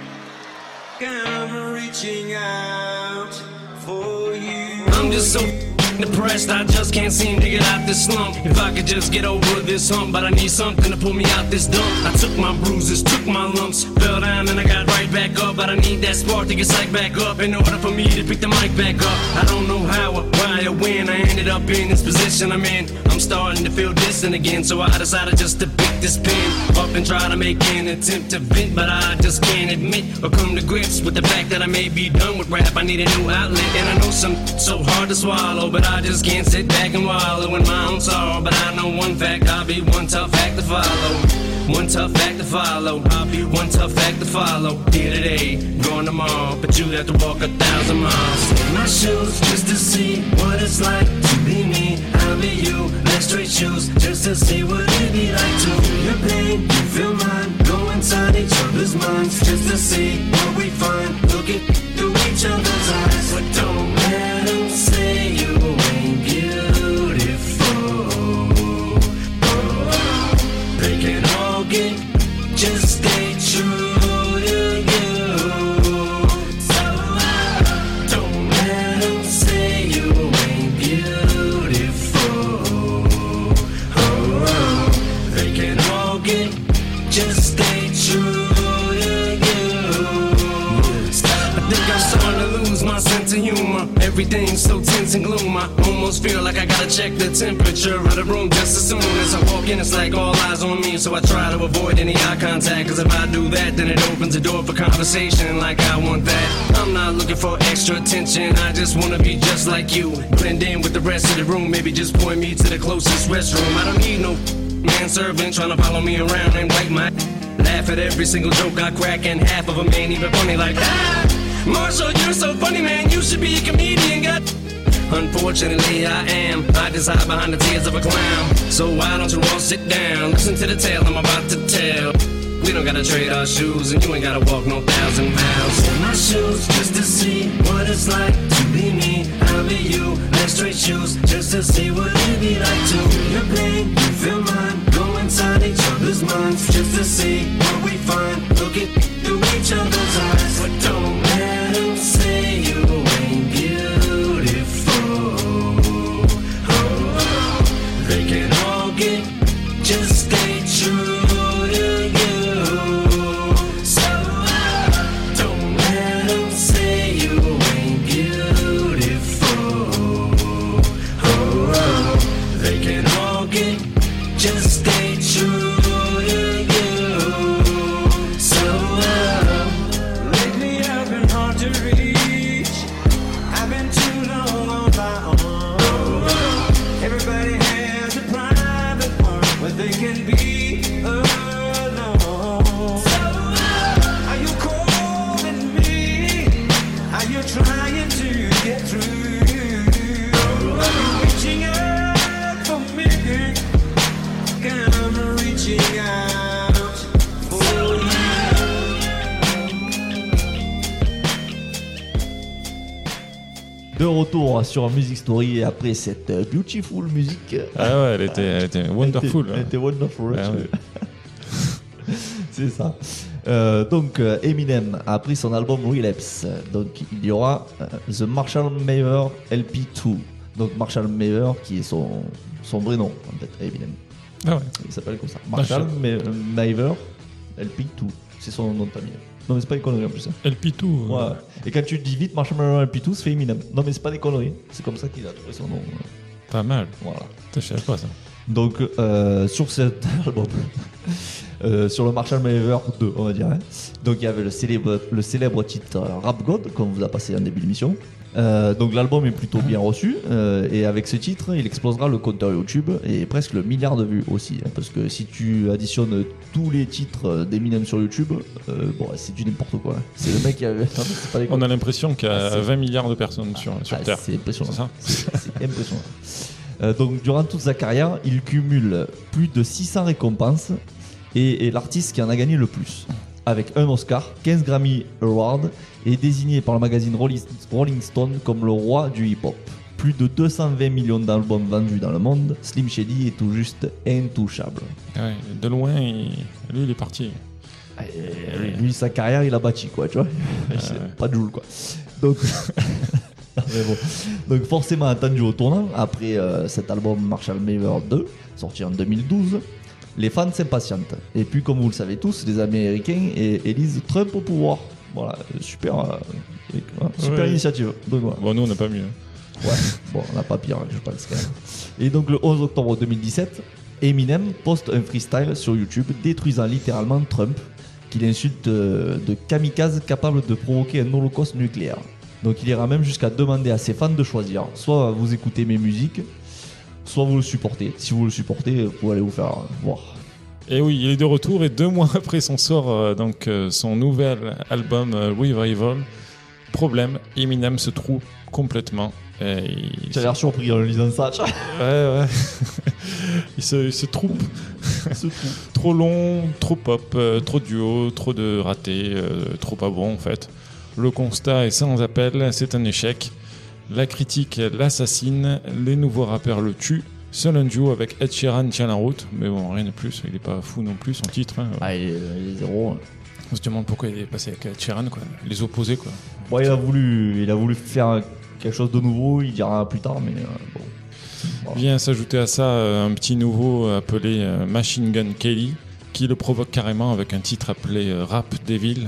I'm reaching out for you. I'm just so depressed, I just can't seem to get out this slump. If I could just get over this hump, but I need something to pull me out this dump. I took my bruises, took my lumps, fell down and I got right back up. But I need that spark to get psyched back up in order for me to pick the mic back up. I don't know how or why or when I ended up in this position I'm in. I'm starting to feel distant again, so I decided just to pick this pen up and try to make an attempt to vent. But I just can't admit or come to grips with the fact that I may be done with rap. I need a new outlet, and I know something's so hard to swallow, but I just can't sit back and wallow in my own sorrow. But I know one fact, I'll be one tough act to follow. One tough act to follow. I'll be one tough act to follow. Here today, gone tomorrow, but you have to walk 1,000 miles. In my shoes, just to see what it's like to be me. I'll be you, wear straight shoes, just to see what it'd be like to feel your pain, you feel mine. Go inside each other's minds, just to see what we find. Look it through each other's eyes, but don't let them say you ain't beautiful. They can all get, just stay think I'm starting to lose my sense of humor. Everything's so tense and gloom. I almost feel like I gotta check the temperature of the room just as soon as I walk in. It's like all eyes on me, so I try to avoid any eye contact. Cause if I do that, then it opens the door for conversation like I want that. I'm not looking for extra attention, I just wanna be just like you. Blend in with the rest of the room, maybe just point me to the closest restroom. I don't need no manservant trying to follow me around and wipe my laugh at every single joke I crack, and half of them ain't even funny like Marshall, you're so funny, man, you should be a comedian, God. Unfortunately I am, I just hide behind the tears of a clown. So why don't you all sit down, listen to the tale I'm about to tell. We don't gotta trade our shoes, and you ain't gotta walk no 1,000 miles in my shoes just to see what it's like to be me. I'll be you, let's trade shoes just to see what it'd be like to feel your pain, you feel mine. Go inside each other's minds just to see what we find. Look it through each other's eyes, but don't let them say you ain't beautiful. Oh, they can all get, just stay true. Just stay true to you. So lately I've been hard to reach. I've been too long on my own. Everybody has a private part where they can be alone. So are you calling me? Are you trying to get through? Are you reaching out for me? I'm reaching out for you. De retour sur Music Story après cette beautiful musique. Ah ouais, elle était wonderful. Elle était wonderful. Ah ouais. C'est ça. Donc Eminem a pris son album Relapse. Donc il y aura The Marshall Maver LP2. Donc Marshall Maver qui est son vrai nom en fait, Eminem. Ah ouais. Il s'appelle comme ça. Marshall Maver LP2. C'est son nom de famille. Non mais c'est pas des conneries en plus. LP2. Ouais. Et quand tu dis vite Marshall Maver LP2, ça fait Eminem. Non mais c'est pas des conneries. C'est comme ça qu'il a trouvé son nom. Pas mal. Voilà. Je savais pas ça. Donc sur cet album, sur le Marshall Maver 2, on va dire. Hein. Donc il y avait le célèbre titre Rap God qu'on vous a passé en début d'émission. Donc l'album est plutôt bien reçu et avec ce titre il explosera le compteur YouTube et presque le milliard de vues aussi hein, parce que si tu additionnes tous les titres d'Eminem sur YouTube c'est du n'importe quoi hein. C'est le mec qui avait on a l'impression qu'il y a 20 milliards de personnes sur Terre. C'est impressionnant, c'est ça. c'est impressionnant. Donc durant toute sa carrière il cumule plus de 600 récompenses et est l'artiste qui en a gagné le plus avec un Oscar, 15 Grammy Awards et désigné par le magazine Rolling Stone comme le roi du hip-hop. Plus de 220 millions d'albums vendus dans le monde, Slim Shady est tout juste intouchable. Ouais, de loin, lui il est parti. Lui sa carrière il a bâti quoi, tu vois. Pas de Joule quoi. Donc, mais bon. Donc forcément attendu au tournant, après cet album Marshall Maver 2, sorti en 2012, les fans s'impatientent. Et puis, comme vous le savez tous, les Américains élisent Trump au pouvoir. Voilà, super initiative. Donc, voilà. Bon, nous, on n'a pas mieux. Ouais, bon, on n'a pas pire, je pense quand même. Et donc, le 11 octobre 2017, Eminem poste un freestyle sur YouTube détruisant littéralement Trump, qu'il insulte de kamikaze capable de provoquer un holocauste nucléaire. Donc, il ira même jusqu'à demander à ses fans de choisir. Soit vous écoutez mes musiques, soit vous le supportez. Si vous le supportez, vous pouvez aller vous faire voir. Et oui, il est de retour et 2 mois après son sort son nouvel album Revival. Problème, Eminem se trouve complètement. Tu as l'air surpris en lisant ça. Ouais. il se troupe. Trop long, trop pop, trop duo, trop de ratés, trop pas bon en fait. Le constat est sans appel, c'est un échec. La critique l'assassine, les nouveaux rappeurs le tuent. Seul un duo avec Ed Sheeran tient la route, mais bon, rien de plus, il est pas fou non plus, son titre. Hein. Ah, il est zéro. On se demande pourquoi il est passé avec Ed Sheeran, quoi. Les opposés, quoi. Bon, il a voulu faire quelque chose de nouveau, il dira plus tard, mais bon. Voilà. Vient s'ajouter à ça un petit nouveau appelé Machine Gun Kelly, qui le provoque carrément avec un titre appelé Rap Devil.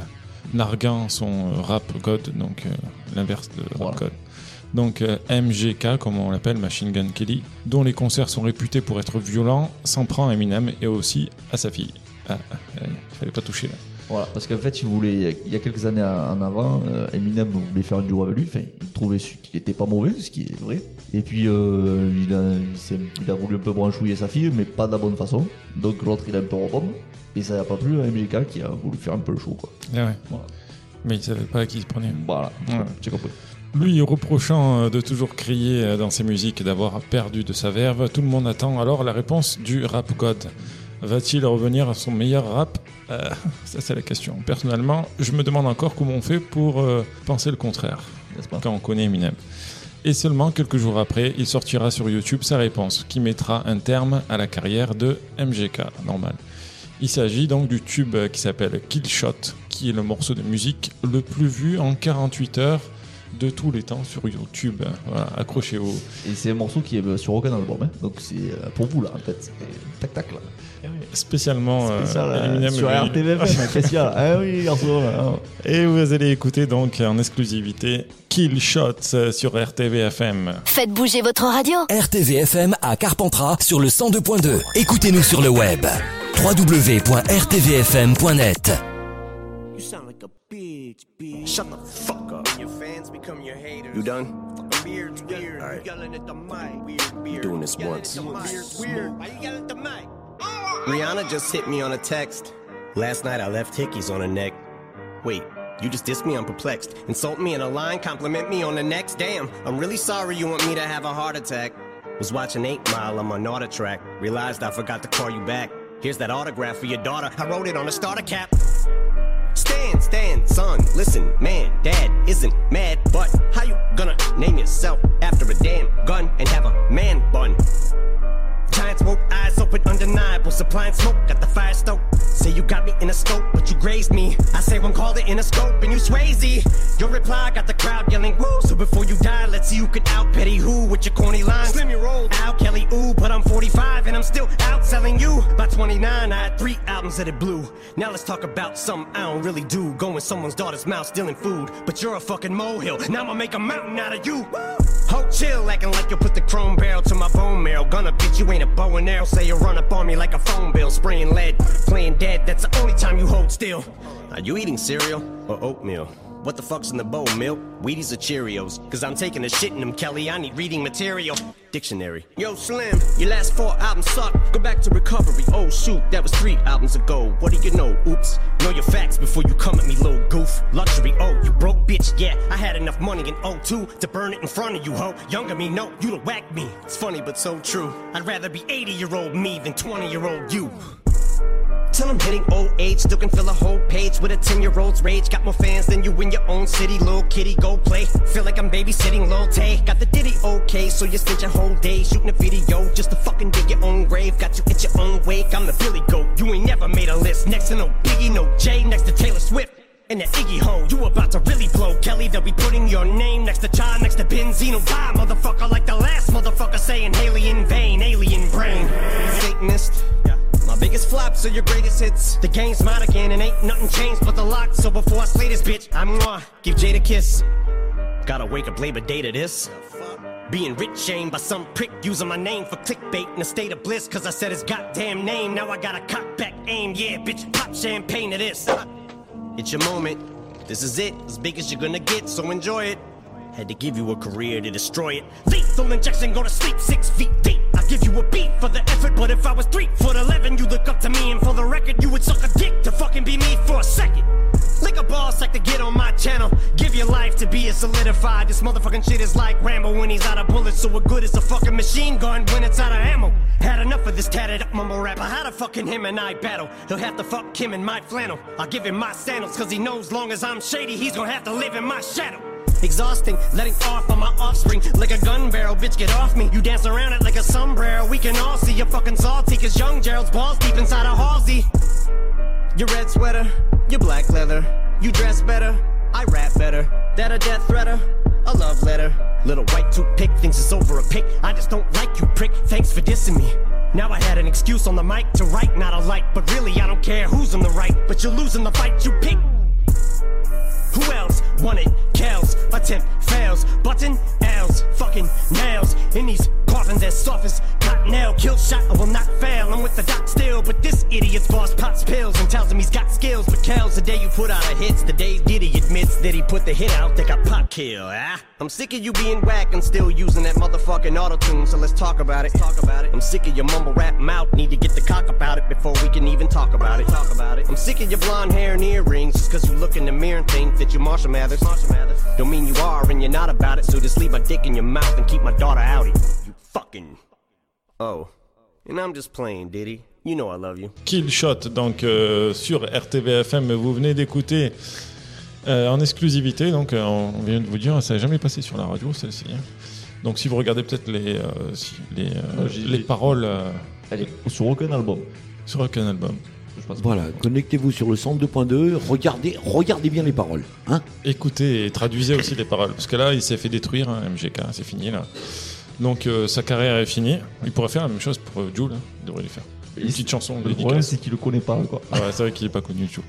narguant son rap god, donc l'inverse de rap god. Donc MGK, comme on l'appelle, Machine Gun Kelly, dont les concerts sont réputés pour être violents, s'en prend à Eminem et aussi à sa fille. Il fallait pas toucher là. Voilà, parce qu'en fait, il y a quelques années en avant, Eminem voulait faire un duo avec lui. Enfin, il trouvait qu'il était pas mauvais, ce qui est vrai. Et puis, il a voulu un peu branchouiller sa fille, mais pas de la bonne façon. Donc l'autre, il a un peu rebombé. Et ça n'a pas plu à MGK qui a voulu faire un peu le show, quoi. Ah ouais. Voilà. Mais il savait pas à qui il se prenait. Voilà, j'ai compris. Lui reprochant de toujours crier dans ses musiques et d'avoir perdu de sa verve, tout le monde attend alors la réponse du rap god. Va-t-il revenir à son meilleur rap ? Ça c'est la question. Personnellement, je me demande encore comment on fait pour penser le contraire, n'est-ce pas, quand on connaît Eminem. Et seulement quelques jours après, il sortira sur YouTube sa réponse, qui mettra un terme à la carrière de MGK, normal. Il s'agit donc du tube qui s'appelle Kill Shot, qui est le morceau de musique le plus vu en 48 heures de tous les temps sur YouTube. Voilà, accrochez-vous. Et c'est un morceau qui est sur aucun album, hein. Donc c'est pour vous là en fait. Tac tac là. Spécialement Eminem sur RTVFM, qu'est-ce qu'il y a là? Ah oui, garçon là. Et vous allez écouter donc en exclusivité Kill Shots sur RTVFM. Faites bouger votre radio. RTVFM à Carpentras sur le 102.2. Écoutez-nous sur le web. www.rtvfm.net. You sound like a bitch. Shut the fuck up. Your fans become your haters. You done? Weird. All right. Yelling at the mic. Weird. Doing this once. Weird. Why you yelling at the mic? Rihanna just hit me on a text. Last night I left hickeys on her neck. Wait, you just dissed me? I'm perplexed. Insult me in a line, compliment me on the next. Damn, I'm really sorry you want me to have a heart attack. Was watching 8 Mile on my Nauta track. Realized I forgot to call you back. Here's that autograph for your daughter. I wrote it on a starter cap. Stand, son, listen, man, dad isn't mad, but how you gonna name yourself after a damn gun and have a man bun? Giant smoke, eyes open, undeniable, supplying smoke, got the fire stoked. Say you got me in a scope, but you grazed me. I say one called it in a scope, and you Swayze. Your reply got the crowd yelling woo. So before you die, let's see who could out Petty who with your corny lines. Slim your roll, Al Kelly, ooh, but I'm 45 and I'm still outselling you. By 29, I had 3 albums that it blew. Now let's talk about something I don't really do. Go in someone's daughter's mouth stealing food, but you're a fucking molehill. Now I'ma make a mountain out of you. Ho, chill, acting like you put the chrome barrel to my bone marrow. Gonna bitch, you ain't a bow and arrow. Say you run up on me like a phone bill. Spraying lead, playing dead, that's the only time you hold still. Are you eating cereal or oatmeal? What the fuck's in the bowl, milk? Wheaties or Cheerios? Cause I'm taking a shit in them, Kelly, I need reading material. Dictionary. Yo, Slim, your last 4 albums suck. Go back to recovery. Oh shoot, that was 3 albums ago. What do you know? Oops. Know your facts before you come at me, little goof. Luxury, oh, you broke bitch, yeah. I had enough money in 02 to burn it in front of you, ho. Younger me, no, you'd have whacked me. It's funny but so true. I'd rather be 80-year-old me than 20-year-old you. Till I'm hitting old age, still can fill a whole page with a 10-year-old's rage. Got more fans than you in your own city, little kitty, go play. Feel like I'm babysitting Lil Tay. Got the ditty okay, so you spent your whole day shooting a video just to fucking dig your own grave. Got you at your own wake, I'm the Billy Goat. You ain't never made a list, next to no Biggie, no Jay, next to Taylor Swift. And that Iggy ho, you about to really blow. Kelly, they'll be putting your name next to John, next to Benzino. Die, motherfucker, like the last motherfucker saying Haley in vain, alien brain. Satanist. My biggest flops are your greatest hits. The game's mine again and ain't nothing changed but the lock. So before I slay this bitch, I'm gonna give Jade a kiss. Gotta wake up Labor Day to this. Being rich shamed by some prick using my name for clickbait in a state of bliss. Cause I said his goddamn name, now I got a cock back aim. Yeah, bitch, pop champagne to this. It's your moment, this is it, as big as you're gonna get, so enjoy it. Had to give you a career to destroy it. Lethal injection, go to sleep 6 feet deep. I give you a beat for the effort, but if I was 3'11", you look up to me, and for the record, you would suck a dick to fucking be me for a second. Lick a boss like to get on my channel. Give your life to be a solidified. This motherfucking shit is like Rambo when he's out of bullets. So what good is a fucking machine gun when it's out of ammo? Had enough of this tatted up mumble rapper. How the fucking him and I battle? He'll have to fuck him in my flannel. I'll give him my sandals, cause he knows long as I'm shady, he's gonna have to live in my shadow. Exhausting, letting off on my offspring like a gun barrel, bitch get off me. You dance around it like a sombrero. We can all see you're fucking salty, cause young Gerald's balls deep inside a Halsey. Your red sweater, your black leather. You dress better, I rap better. That a death threater, a love letter. Little white toothpick thinks it's over a pick. I just don't like you, prick, thanks for dissing me. Now I had an excuse on the mic to write, not a light. But really I don't care who's on the right, but you're losing the fight you pick. Who else? Want it? Kells. Attempt fails. Button L's. Fucking nails. In these coffins as soft as cottonelle. Kill shot, I will not fail. I'm with the doc still, but this idiot's boss pops pills and tells him he's got skills. But Kells, the day you put out a hits, the day Diddy admits that he put the hit out, they got pop kill. I'm sick of you being whack and still using that motherfucking auto-tune, so let's talk about it. I'm sick of your mumble rap mouth, need to get the cock about it before we can even talk about it. I'm sick of your blonde hair and earrings, just cause you look in the mirror and think that you're Marshall Mathers. Don't mean you are and you're not about it, so just leave my dick in your mouth and keep my daughter out of it. You fucking... Oh, and I'm just playing, Diddy. You know I love you. Kill Shot, donc sur RTVFM, vous venez d'écouter en exclusivité, donc on vient de vous dire, ça n'a jamais passé sur la radio celle-ci. Donc si vous regardez peut-être les paroles... Elle est sur aucun album. Sur aucun album. Voilà, connectez-vous sur le 102.2, regardez bien les paroles. Hein, écoutez et traduisez aussi les paroles, parce que là il s'est fait détruire, hein, MGK, c'est fini là. Donc sa carrière est finie. Il pourrait faire la même chose pour Jul, hein. Il devrait les faire. Une petite chanson. Le problème c'est qu'il le connaît pas, quoi. Ouais, c'est vrai qu'il est pas connu, Jul.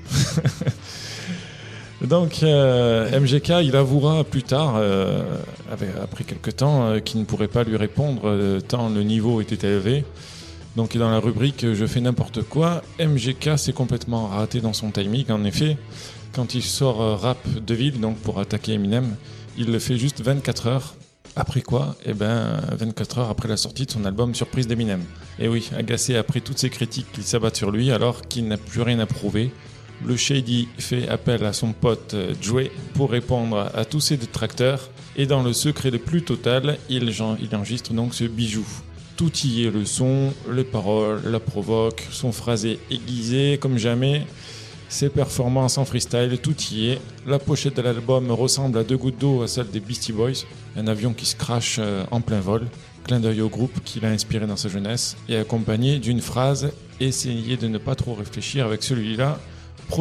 Donc MGK, il avouera plus tard, après quelques temps, qu'il ne pourrait pas lui répondre tant le niveau était élevé. Donc dans la rubrique « Je fais n'importe quoi », MGK s'est complètement raté dans son timing. En effet, quand il sort Rap de Ville, donc pour attaquer Eminem, il le fait juste 24 heures. Après quoi ? 24 heures après la sortie de son album Surprise d'Eminem. Et oui, agacé après toutes ces critiques qui s'abattent sur lui alors qu'il n'a plus rien à prouver, le Shady fait appel à son pote Dre pour répondre à tous ses détracteurs. Et dans le secret le plus total, il enregistre donc ce bijou. Tout y est, le son, les paroles, la provoque, son phrasé aiguisé comme jamais, ses performances en freestyle, tout y est. La pochette de l'album ressemble à 2 gouttes d'eau à celle des Beastie Boys, un avion qui se crache en plein vol, clin d'œil au groupe qui l'a inspiré dans sa jeunesse, et accompagné d'une phrase « Essayez de ne pas trop réfléchir avec celui-là, profitez ».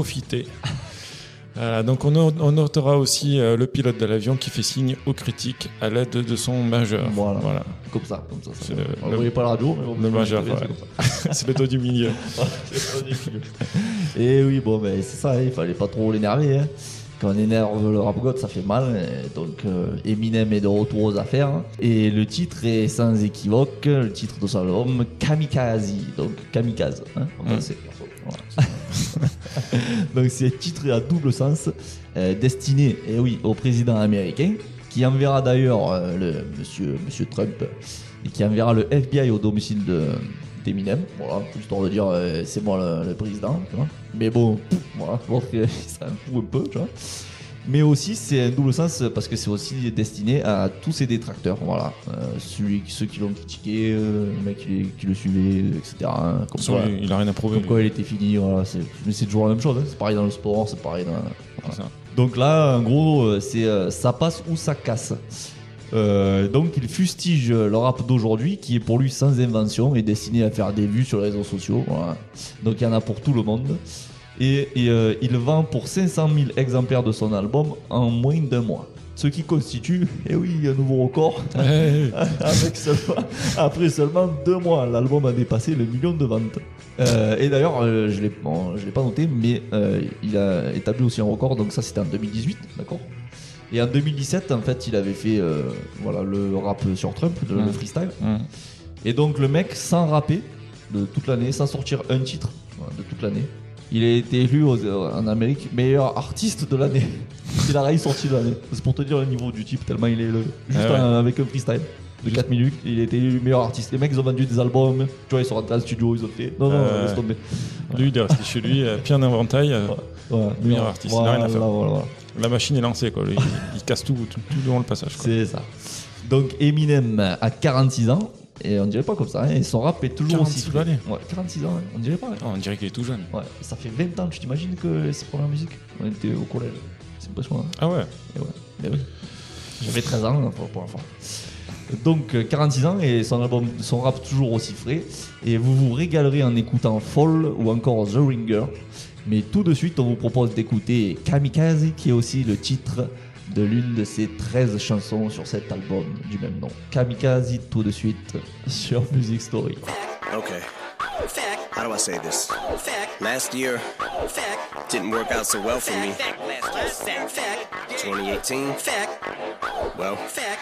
Voilà, donc on notera aussi le pilote de l'avion qui fait signe aux critiques à l'aide de son majeur. Voilà. Comme ça. On ne voyait pas la radio, mais le majeur, ouais. C'est le dos du milieu. Et oui, bon, ben, c'est ça, il fallait pas trop l'énerver. Hein. Quand on énerve le rap god, ça fait mal. Donc Eminem est de retour aux affaires. Et le titre est sans équivoque, le titre de son album, Kamikaze. Donc Kamikaze, hein, en français. Voilà. Donc c'est un titre à double sens, destiné, au président américain, qui enverra d'ailleurs le monsieur Trump, et qui enverra le FBI au domicile d'Eminem, voilà, histoire de dire c'est moi le président, tu vois. Mais bon, voilà, ça me fout un peu, tu vois. Mais aussi c'est un double sens parce que c'est aussi destiné à tous ses détracteurs, voilà, ceux qui l'ont critiqué, le mec qui le suivait, etc. Comme quoi, il a rien à prouver. Comme quoi il était fini, voilà. Mais c'est toujours la même chose, hein. C'est pareil dans le sport, c'est pareil dans. Voilà. Donc là, en gros, c'est ça passe ou ça casse. Donc il fustige le rap d'aujourd'hui qui est pour lui sans invention et destiné à faire des vues sur les réseaux sociaux. Voilà. Donc il y en a pour tout le monde. Et il vend pour 500 000 exemplaires de son album en moins d'un mois. Ce qui constitue, un nouveau record. Après seulement 2 mois, l'album a dépassé le 1 million de ventes. Et d'ailleurs, je l'ai pas noté, mais il a établi aussi un record, donc ça c'était en 2018, d'accord ? Et en 2017, en fait, il avait fait le rap sur Trump, le freestyle. Et donc le mec, sans rapper de toute l'année, sans sortir un titre de toute l'année, il a été élu en Amérique meilleur artiste de l'année. Il a rien sorti de l'année. C'est pour te dire le niveau du type, tellement il est avec un freestyle de 4 minutes, il a été élu meilleur artiste. Les mecs, ils ont vendu des albums, tu vois, ils sont rentrés dans le studio, ils ont fait. Non, laisse tomber. Lui, il est resté chez lui, pied en inventaire, meilleur artiste, il n'a rien à faire. Voilà. La machine est lancée, quoi. Il casse tout devant le passage, quoi. C'est ça. Donc Eminem a 46 ans. Et on dirait pas comme ça, hein. Et son rap est toujours aussi frais. Ouais, 46 ans, hein. On dirait pas. Hein. On dirait qu'il est tout jeune. Ouais, ça fait 20 ans, tu t'imagines que c'est pour la musique. On était au collège. C'est impressionnant. Ah ouais. Mais oui. J'avais 13 ans pour la fois. Donc 46 ans et son rap toujours aussi frais. Et vous vous régalerez en écoutant Fall ou encore The Ringer. Mais tout de suite, on vous propose d'écouter Kamikaze, qui est aussi le titre de l'une de ses 13 chansons sur cet album du même nom. Kamikaze tout de suite sur Music Story. Okay. How do I say this? Last year didn't work out so well for me. 2018, well,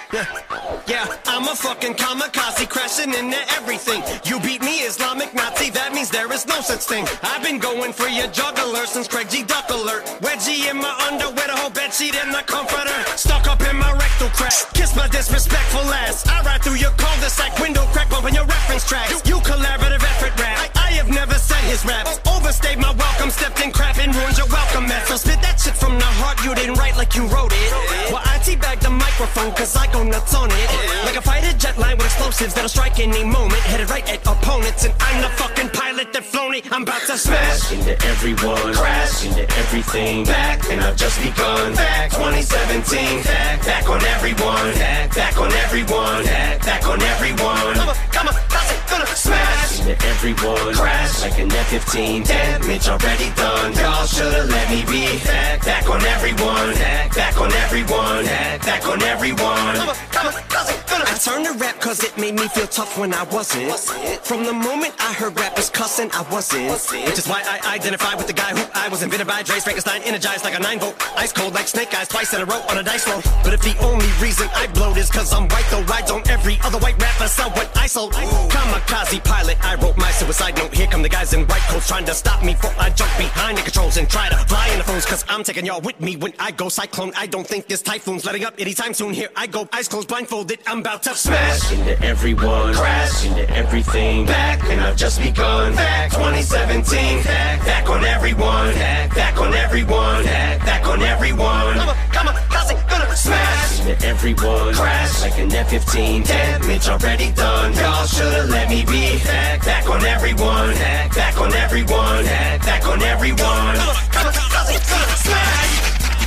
yeah, I'm a fucking kamikaze crashing into everything. You beat me, Islamic Nazi, that means there is no such thing. I've been going for your juggler since Craig G. Duck alert. Wedgie in my underwear, the whole bedsheet in the comforter. Stuck up in my rectal crack, kiss my disrespectful ass. I ride through your cul-de-sac, window crack, bumping your reference tracks. You collaborative effort rap, I have never said his raps. Overstayed my welcome, stepped in crap and ruined your welcome mat. So spit that shit from the heart, you didn't write like you wrote it. Well, I teabag the microphone cause I go nuts on it. Like a fighter jet line with explosives that'll strike any moment. Headed right at opponents and I'm the fucking pilot that flown it. I'm about to smash into everyone, crash into everything. Back and I've just begun. Back 2017, back on everyone, back on everyone, back on everyone. Come on, gonna smash into everyone, crash like an F-15. Damage already done. Y'all should've let me be. Back on everyone, back on everyone, back on everyone. Come on, I turned to rap cause it made me feel tough when I wasn't. From the moment I heard rappers cussing, I wasn't. Which is why I identify with the guy who I was invented by. Dre Frankenstein, energized like a 9-volt. Ice cold like snake eyes, twice in a row on a dice roll. But if the only reason I blowed is cause I'm white, though why don't every other white rapper sell what I sold? Kamikaze pilot, I wrote my suicide note. Here come the guys in white coats trying to stop me before I jump behind the controls and try to fly in the phones. Cause I'm taking y'all with me when I go cyclone. I don't think this typhoon's letting up anytime soon. Here I go, eyes closed, blindfolded. I'm about to smash into everyone, crash into everything. Back and I've just begun. Back 2017, back on everyone, back on everyone, back on everyone. Come on, gonna smash into everyone, crash like an F-15. Damage already done. Y'all should've let me be. Back on everyone, back on everyone, back on everyone. Come on, gonna smash.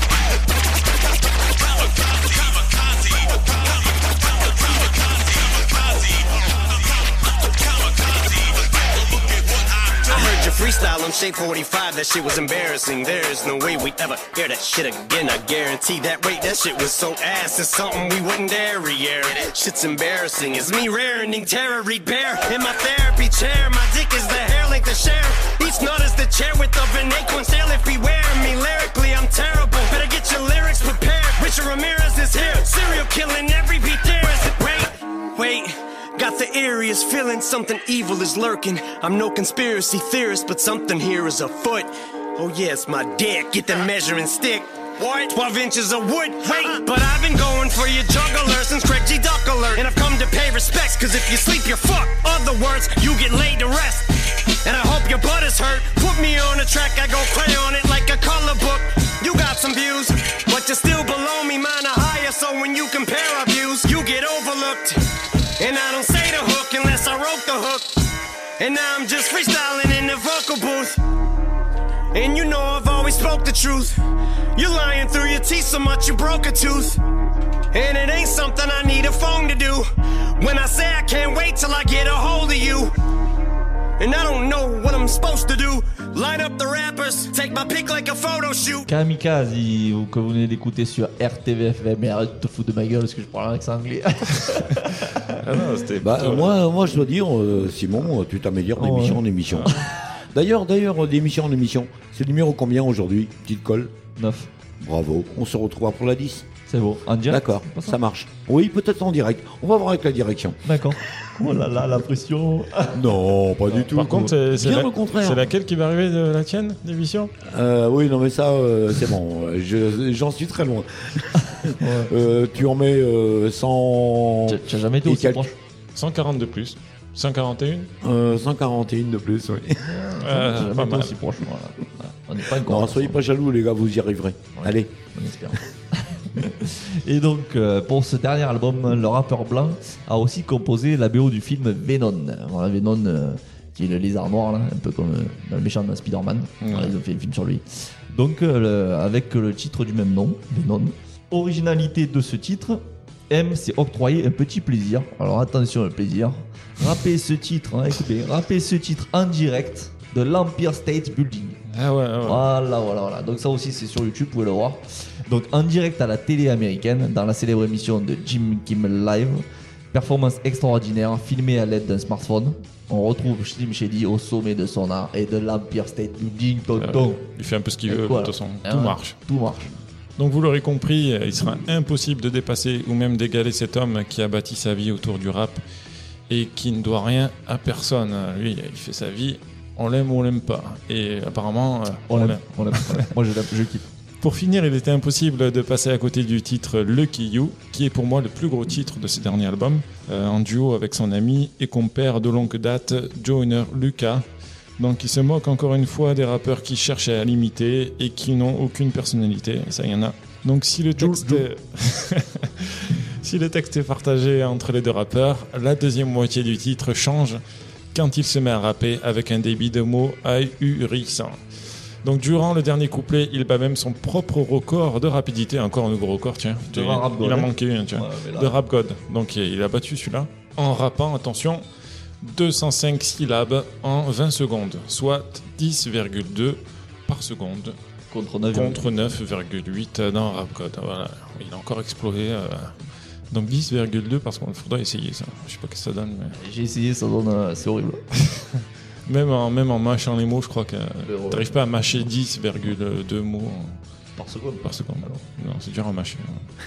Your freestyle on Shape 45, that shit was embarrassing. There's no way we'd ever hear that shit again. I guarantee that. Wait, that shit was so ass. It's something we wouldn't dare re-air. Shit's embarrassing. It's me raring terror, read bear in my therapy chair. My dick is the hair length to share. Each nut is the chair width of an acorn tail. If beware me lyrically, I'm terrible. Better get your lyrics prepared. Richard Ramirez is here. Serial killing every beat there. Is it? Wait. Got the eeriest feeling something evil is lurking. I'm no conspiracy theorist, but something here is afoot. Oh yeah, it's my dick. Get the measuring stick. What? 12 inches of wood. Wait, but I've been going for your juggler since Craig G. Duck alert. And I've come to pay respects, cause if you sleep, you're fucked. Other words, you get laid to rest. And I hope your butt is hurt. Put me on a track, I go play on it like a color book. You got some views, but you're still below me, mine are higher. So when you compare our views, you get overlooked. And I don't say the hook unless I wrote the hook. And now I'm just freestyling in the vocal booth. And you know I've always spoke the truth. You're lying through your teeth so much you broke a tooth. And it ain't something I need a phone to do. When I say I can't wait till I get a hold of you. And I don't know what I'm supposed to do. Line up the rappers, take my pic like a photo shoot. Kamikaze, que vous venez d'écouter sur RTVFM. Mais arrête de te foutre de ma gueule parce que je parle un accent anglais. Moi, je dois dire, Simon, tu t'améliores d'émission en émission. D'ailleurs, d'émission en émission, c'est le numéro combien aujourd'hui? Petite colle 9. Bravo, on se retrouvera pour la 10. C'est bon, en direct. D'accord, ça marche. Oui, peut-être en direct. On va voir avec la direction. D'accord. Oh là là, la pression. Non, pas du tout. Par contre, c'est le contraire. C'est laquelle qui va arriver de la tienne, l'émission? Oui, non mais ça, c'est bon. J'en suis très loin. Tu en mets 100... Tu n'as jamais été aussi proche? 140 de plus. 141 141 de plus, oui. Pas mal. Aussi proche, voilà. On n'est pas encore. Non, soyez pas jaloux, les gars, vous y arriverez. Ouais, allez. On espère. Et donc, pour ce dernier album, le rappeur blanc a aussi composé la BO du film Venom. Voilà, Venom, qui est le lézard noir, là, un peu comme dans le méchant de Spider-Man. Voilà, ils ont fait un film sur lui. Donc, avec le titre du même nom, Venom. Originalité de ce titre, M s'est octroyé un petit plaisir. Alors attention, le plaisir. Rapper ce titre, écoutez, rapper ce titre en direct de l'Empire State Building. Ah ouais. Voilà. Donc ça aussi, c'est sur YouTube, vous pouvez le voir. Donc en direct à la télé américaine, dans la célèbre émission de Jim Kimmel Live, Performance extraordinaire, filmée à l'aide d'un smartphone. On retrouve Slim Shady au sommet de son art et de l'Empire State Building, tonton. Il fait un peu ce qu'il veut, de toute façon, tout marche. Tout marche. Donc vous l'aurez compris, il sera impossible de dépasser ou même d'égaler cet homme qui a bâti sa vie autour du rap et qui ne doit rien à personne. Lui, il fait sa vie, on l'aime ou on l'aime pas. Et apparemment, on l'aime. Moi, je kiffe. Pour finir, il était impossible de passer à côté du titre Lucky You, qui est pour moi le plus gros titre de ce dernier album, en duo avec son ami et compère de longue date, Joyner Lucas. Donc il se moque encore une fois des rappeurs qui cherchent à l'imiter et qui n'ont aucune personnalité, ça il y en a. Donc si le texte si le texte est partagé entre les deux rappeurs, la deuxième moitié du titre change quand il se met à rapper avec un débit de mots ahurissant. Donc durant le dernier couplet, il bat même son propre record de rapidité, encore un nouveau record, tiens. Il a manqué un, tiens, de Rap God. Donc il a battu celui-là en rappant, attention, 205 syllabes en 20 secondes, soit 10,2 par seconde contre 9,8 dans Rap God. Voilà, il a encore explosé. Donc 10,2 par seconde, il faudrait essayer ça. Je sais pas ce que ça donne. Mais... J'ai essayé, ça donne, c'est horrible. Même en mâchant les mots, je crois que t'arrives pas à mâcher 10,2 mots par seconde. Non, c'est dur à mâcher.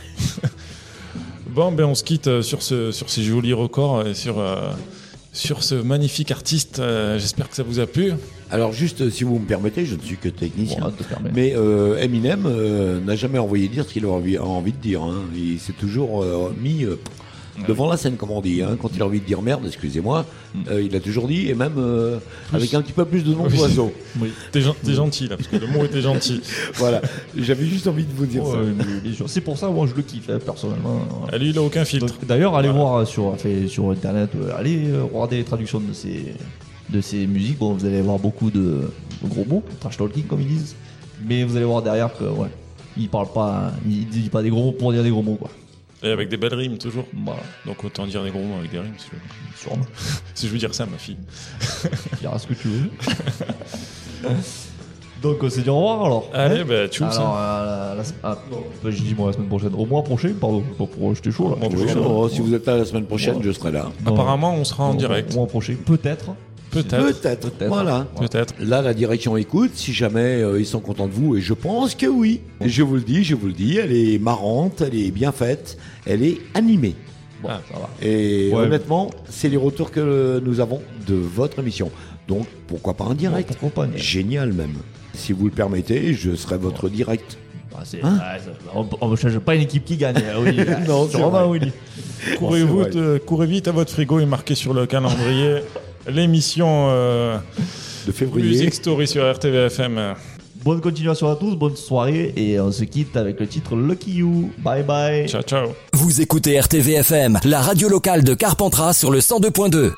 Bon, ben on se quitte sur ces jolis records et sur ce magnifique artiste. J'espère que ça vous a plu. Alors juste, si vous me permettez, je ne suis que technicien, mais Eminem n'a jamais envoyé dire ce qu'il a envie de dire. Hein. Il s'est toujours mis devant la scène, comme on dit. Hein. Quand il a envie de dire merde, excusez-moi, il a toujours dit, et même avec un petit peu plus de nom d'oiseau. Oui, t'es gentil là, parce que le mot était gentil. Voilà, j'avais juste envie de vous dire ça. C'est pour ça, moi je le kiffe, personnellement. Voilà. Lui, il a aucun filtre. D'ailleurs, allez voir sur internet, allez regarder les traductions de ces musiques. Bon, vous allez voir beaucoup de gros mots, trash talking comme ils disent, mais vous allez voir derrière que il parle pas, il dit pas des gros mots pour dire des gros mots, quoi. Et avec des belles rimes toujours. Voilà. Donc autant dire des gros mots avec des rimes. Sûrement. Si je veux dire ça, ma fille. Tu diras ce que tu veux. Donc on s'est dit au revoir alors. Allez, bah tchou. Alors je dis moi la semaine prochaine. Au mois prochain, pardon. J'étais chaud là. Si vous êtes là la semaine prochaine, je serai là. Apparemment, on sera en direct. Au mois prochain, peut-être. Voilà. Peut-être. Là, la direction écoute. Si jamais ils sont contents de vous, et je pense que oui. Et je vous le dis, elle est marrante, elle est bien faite, elle est animée. Bon, ça va. Et honnêtement, c'est les retours que nous avons de votre émission. Donc, pourquoi pas un direct? Pourquoi pas Génial même. Si vous le permettez, je serai votre direct. On ne change pas une équipe qui gagne. Oui. Non, c'est vraiment oui. Courez vite à votre frigo et marquez sur le calendrier l'émission de février. Music Story sur RTVFM. Bonne continuation à tous, bonne soirée et on se quitte avec le titre Lucky You. Bye bye. Ciao ciao. Vous écoutez RTVFM, la radio locale de Carpentras sur le 102.2.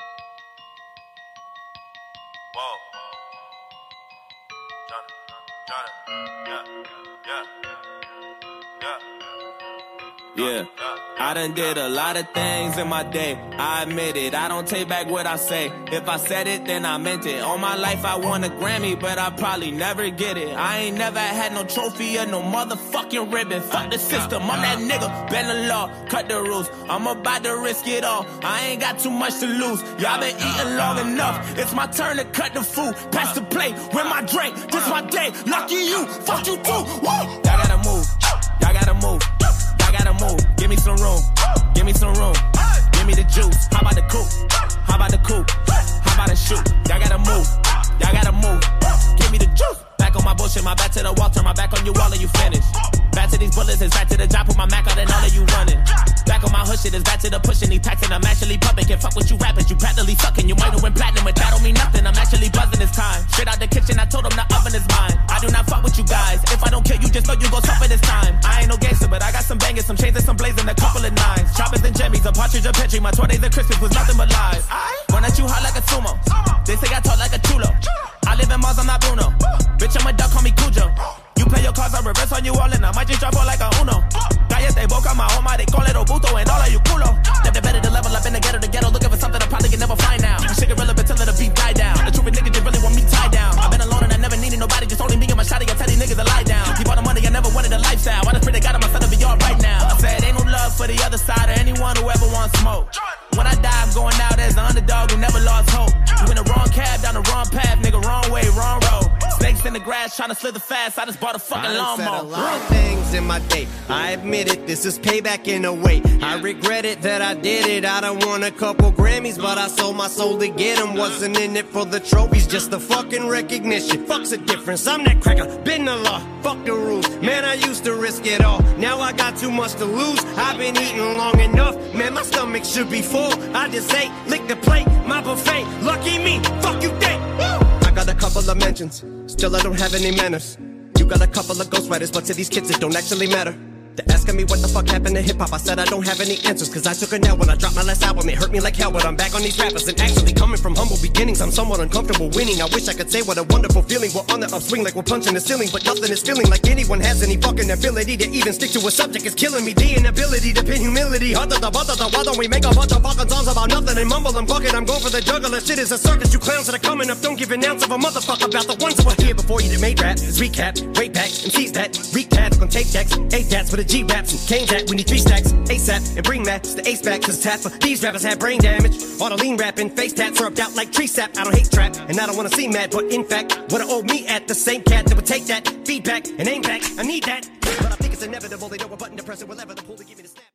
Yeah, I done did a lot of things in my day, I admit it, I don't take back what I say. If I said it, then I meant it. All my life I won a Grammy, but I probably never get it. I ain't never had no trophy or no motherfucking ribbon. Fuck the system, I'm that nigga, bend the law, cut the rules. I'm about to risk it all, I ain't got too much to lose. Y'all been eating long enough, it's my turn to cut the food. Pass the plate, with my drink, this my day. Lucky you, fuck you too, woo! Y'all gotta move, y'all gotta move. Gotta move, give me some room, give me some room, give me the juice. How about the coupe? How about the coupe? How about the shoot? Y'all gotta move, y'all gotta move, give me the juice. Back on my bullshit, my back to the wall, turn my back on you all and you finish. Back to these bullets, it's back to the job, put my Mac out and all of you running. Back on my hush shit, it's back to the pushing, these taxing, I'm actually pumping. Can't fuck with you rappers, you practically sucking. You might have went platinum, but that don't mean nothing. I'm actually buzzing this time. Straight out the kitchen, I told them the oven is mine. I do not fuck with you guys. If I don't kill you, just know you gon' suffer this time. I ain't no gangster, but I got some bangers, some chains and some blazing, a couple of nines. Choppers and jimmies, a partridge, a petri. My 20s and Christmas was nothing but lies. Run at you hot like a sumo. They say I talk like a chulo. I live in Mars, I'm not Bruno. Bitch, I'm a duck, call me Cujo. You play your cards, I reverse on you all and I might just drop all like a Uno. Cállate boca, my home, they call it Obuto and all of you culo. Left the better to level up in the ghetto, looking for something I probably can never find now. You shit irrelevant till the beat die down. The truth is niggas just really want me tied down. I've been alone and I never needed nobody, just only me and my shawty. I tell these niggas to lie down. Keep all the money, I never wanted a lifestyle. I just pray to God I'm my son to be all right now. I said ain't no love for the other side or anyone who ever wants smoke. ass trying to slither fast. I just bought a fucking I done said a lawnmower. lot of things in my day. I admit it, this is payback in a way. I regret it that I did it. I done won a couple Grammys, but I sold my soul to get them. Wasn't in it for the trophies, just the fucking recognition. Fuck's the difference, I'm that cracker, been the law. Fuck the rules, man, I used to risk it all. Now I got too much to lose. I've been eating long enough, man, my stomach should be full. I just ate, lick the plate, my buffet. Lucky me, fuck you think. Woo! I got a couple of mentions, still I don't have any manners. You got a couple of ghostwriters, but to these kids it don't actually matter. They're asking me what the fuck happened to hip-hop. I said I don't have any answers, cause I took a L when I dropped my last album. It hurt me like hell, but I'm back on these rappers. And actually coming from humble beginnings, I'm somewhat uncomfortable winning. I wish I could say what a wonderful feeling. We're on the upswing like we're punching the ceiling, but nothing is feeling like anyone has any fucking ability to even stick to a subject. Is killing me. The inability to pin humility. Why don't we make a bunch of fucking songs about nothing and mumble and bucket? I'm going for the juggler. Shit is a circus. You clowns that are coming up don't give an ounce of a motherfucker about the ones who were here before you that made rap. It's recap, way back, and tease that. Recaps on tape decks, A-Dats with a G-Raps and Kane that. We need 3 stacks, ASAP, and bring that. It's the ace back, cause tap for these rappers have brain damage. All the lean rapping, face tats syrupped out like tree sap. I don't hate trap, and I don't wanna seem mad, but in fact, what I owe me at the same cat that would take that feedback and aim back. I need that, but I think it's inevitable. They know what button to press it, whatever the pull to give me the snap.